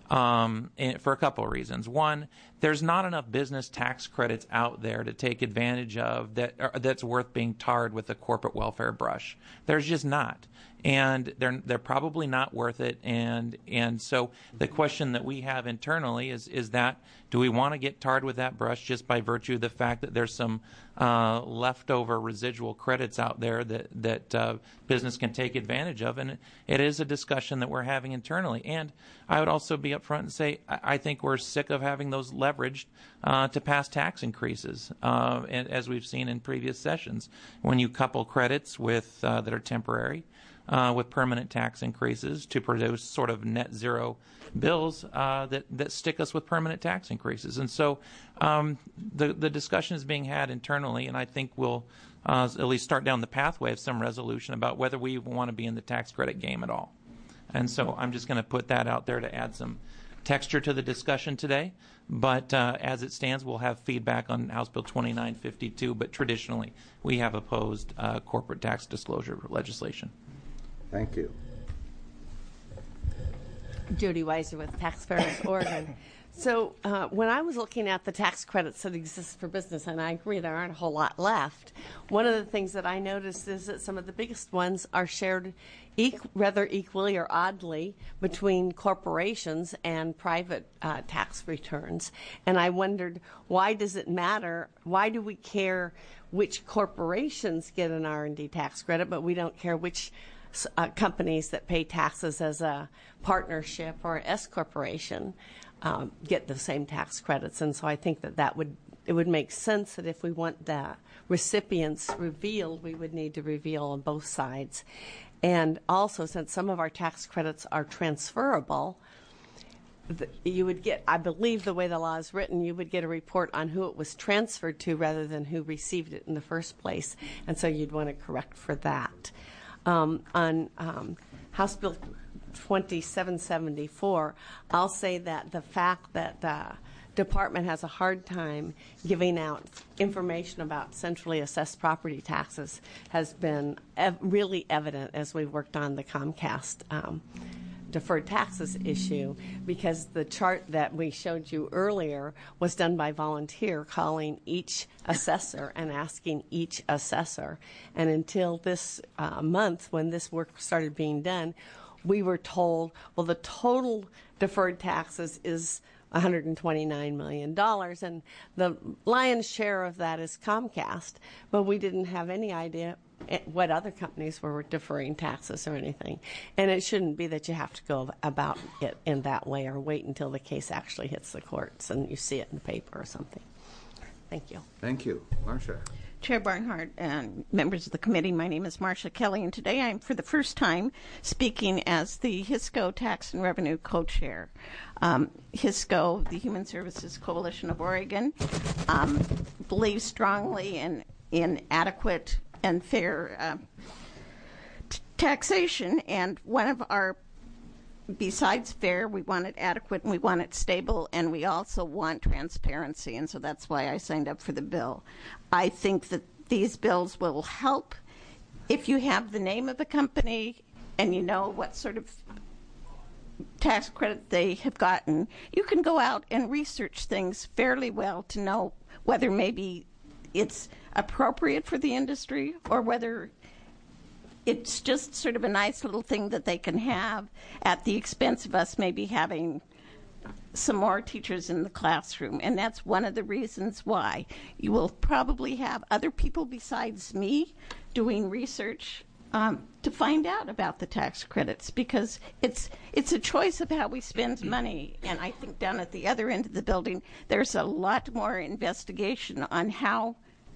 Um, and for a couple of reasons. One, there's not enough business tax credits out there to take advantage of that uh, that's worth being tarred with a corporate welfare brush. There's just not. And they're they're probably not worth it. And and so the question that we have internally is is that do we want to get tarred with that brush just by virtue of the fact that there's some uh, leftover residual credits out there that that uh, business can take advantage of? And it is a discussion that we're having internally. And I would also be upfront and say I, I think we're sick of having those leveraged uh, to pass tax increases, uh, and as we've seen in previous sessions, when you couple credits with uh, that are temporary. Uh, with permanent tax increases to produce sort of net zero bills uh, that, that stick us with permanent tax increases. And so um, the, the discussion is being had internally, and I think we'll uh, at least start down the pathway of some resolution about whether we want to be in the tax credit game at all. And so I'm just going to put that out there to add some texture to the discussion today. But uh, as it stands, we'll have feedback on House Bill twenty-nine fifty-two, but traditionally we have opposed uh, corporate tax disclosure legislation. Thank you. Jody Weiser with Tax Fairness Oregon. So uh, when I was looking at the tax credits that exist for business, and I agree there aren't a whole lot left, one of the things that I noticed is that some of the biggest ones are shared equ- rather equally or oddly between corporations and private uh, tax returns. And I wondered, why does it matter? Why do we care which corporations get an R and D tax credit, but we don't care which Uh, companies that pay taxes as a partnership or S corporation um, get the same tax credits? And so I think that that would it would make sense that if we want the recipients revealed, we would need to reveal on both sides. And also, since some of our tax credits are transferable, the, you would get, I believe the way the law is written, you would get a report on who it was transferred to rather than who received it in the first place. And so you'd want to correct for that. Um, on um, House Bill twenty-seven seventy-four, I'll say that the fact that the department has a hard time giving out information about centrally assessed property taxes has been ev- really evident as we've worked on the Comcast um, deferred taxes issue, because the chart that we showed you earlier was done by volunteer, calling each assessor and asking each assessor. And until this uh, month, when this work started being done, we were told, well, the total deferred taxes is one hundred twenty-nine million dollars, and the lion's share of that is Comcast, but we didn't have any idea what other companies were deferring taxes or anything. And it shouldn't be that you have to go about it in that way or wait until the case actually hits the courts and you see it in the paper or something. Thank you. Thank you. Marcia. Chair Barnhart and members of the committee, my name is Marcia Kelly, and today I'm for the first time speaking as the HISCO Tax and Revenue Co-Chair. Um, HISCO, the Human Services Coalition of Oregon, um, believes strongly in, in adequate and fair uh, t- taxation, and one of our, besides fair, we want it adequate and we want it stable, and we also want transparency, and so that's why I signed up for the bill. I think that these bills will help if you have the name of the company and you know what sort of tax credit they have gotten. You can go out and research things fairly well to know whether maybe it's appropriate for the industry or whether it's just sort of a nice little thing that they can have at the expense of us maybe having some more teachers in the classroom. And that's one of the reasons why you will probably have other people besides me doing research um, to find out about the tax credits, because it's it's a choice of how we spend money. And I think down at the other end of the building, there's a lot more investigation on how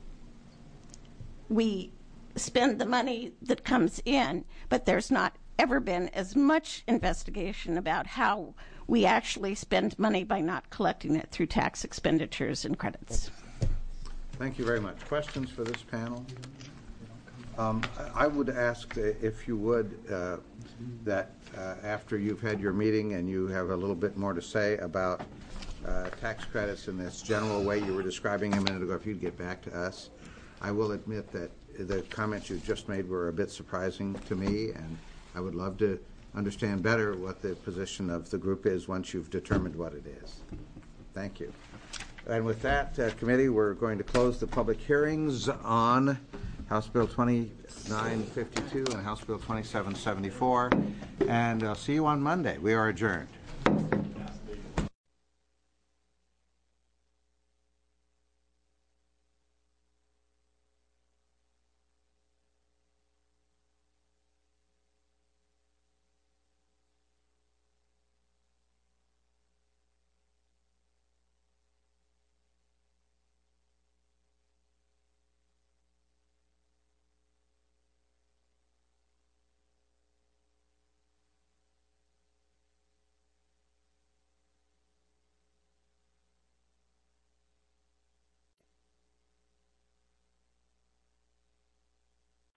we spend the money that comes in, but there's not ever been as much investigation about how we actually spend money by not collecting it through tax expenditures and credits. Thank you very much. Questions for this panel? Um, I would ask, if you would, uh, that uh, after you've had your meeting and you have a little bit more to say about uh, tax credits in this general way you were describing a minute ago, if you'd get back to us. I will admit that the comments you just made were a bit surprising to me, and I would love to understand better what the position of the group is once you've determined what it is. Thank you. And with that, uh, committee, we're going to close the public hearings on House Bill twenty-nine fifty-two and House Bill twenty-seven seventy-four, and I'll see you on Monday. We are adjourned.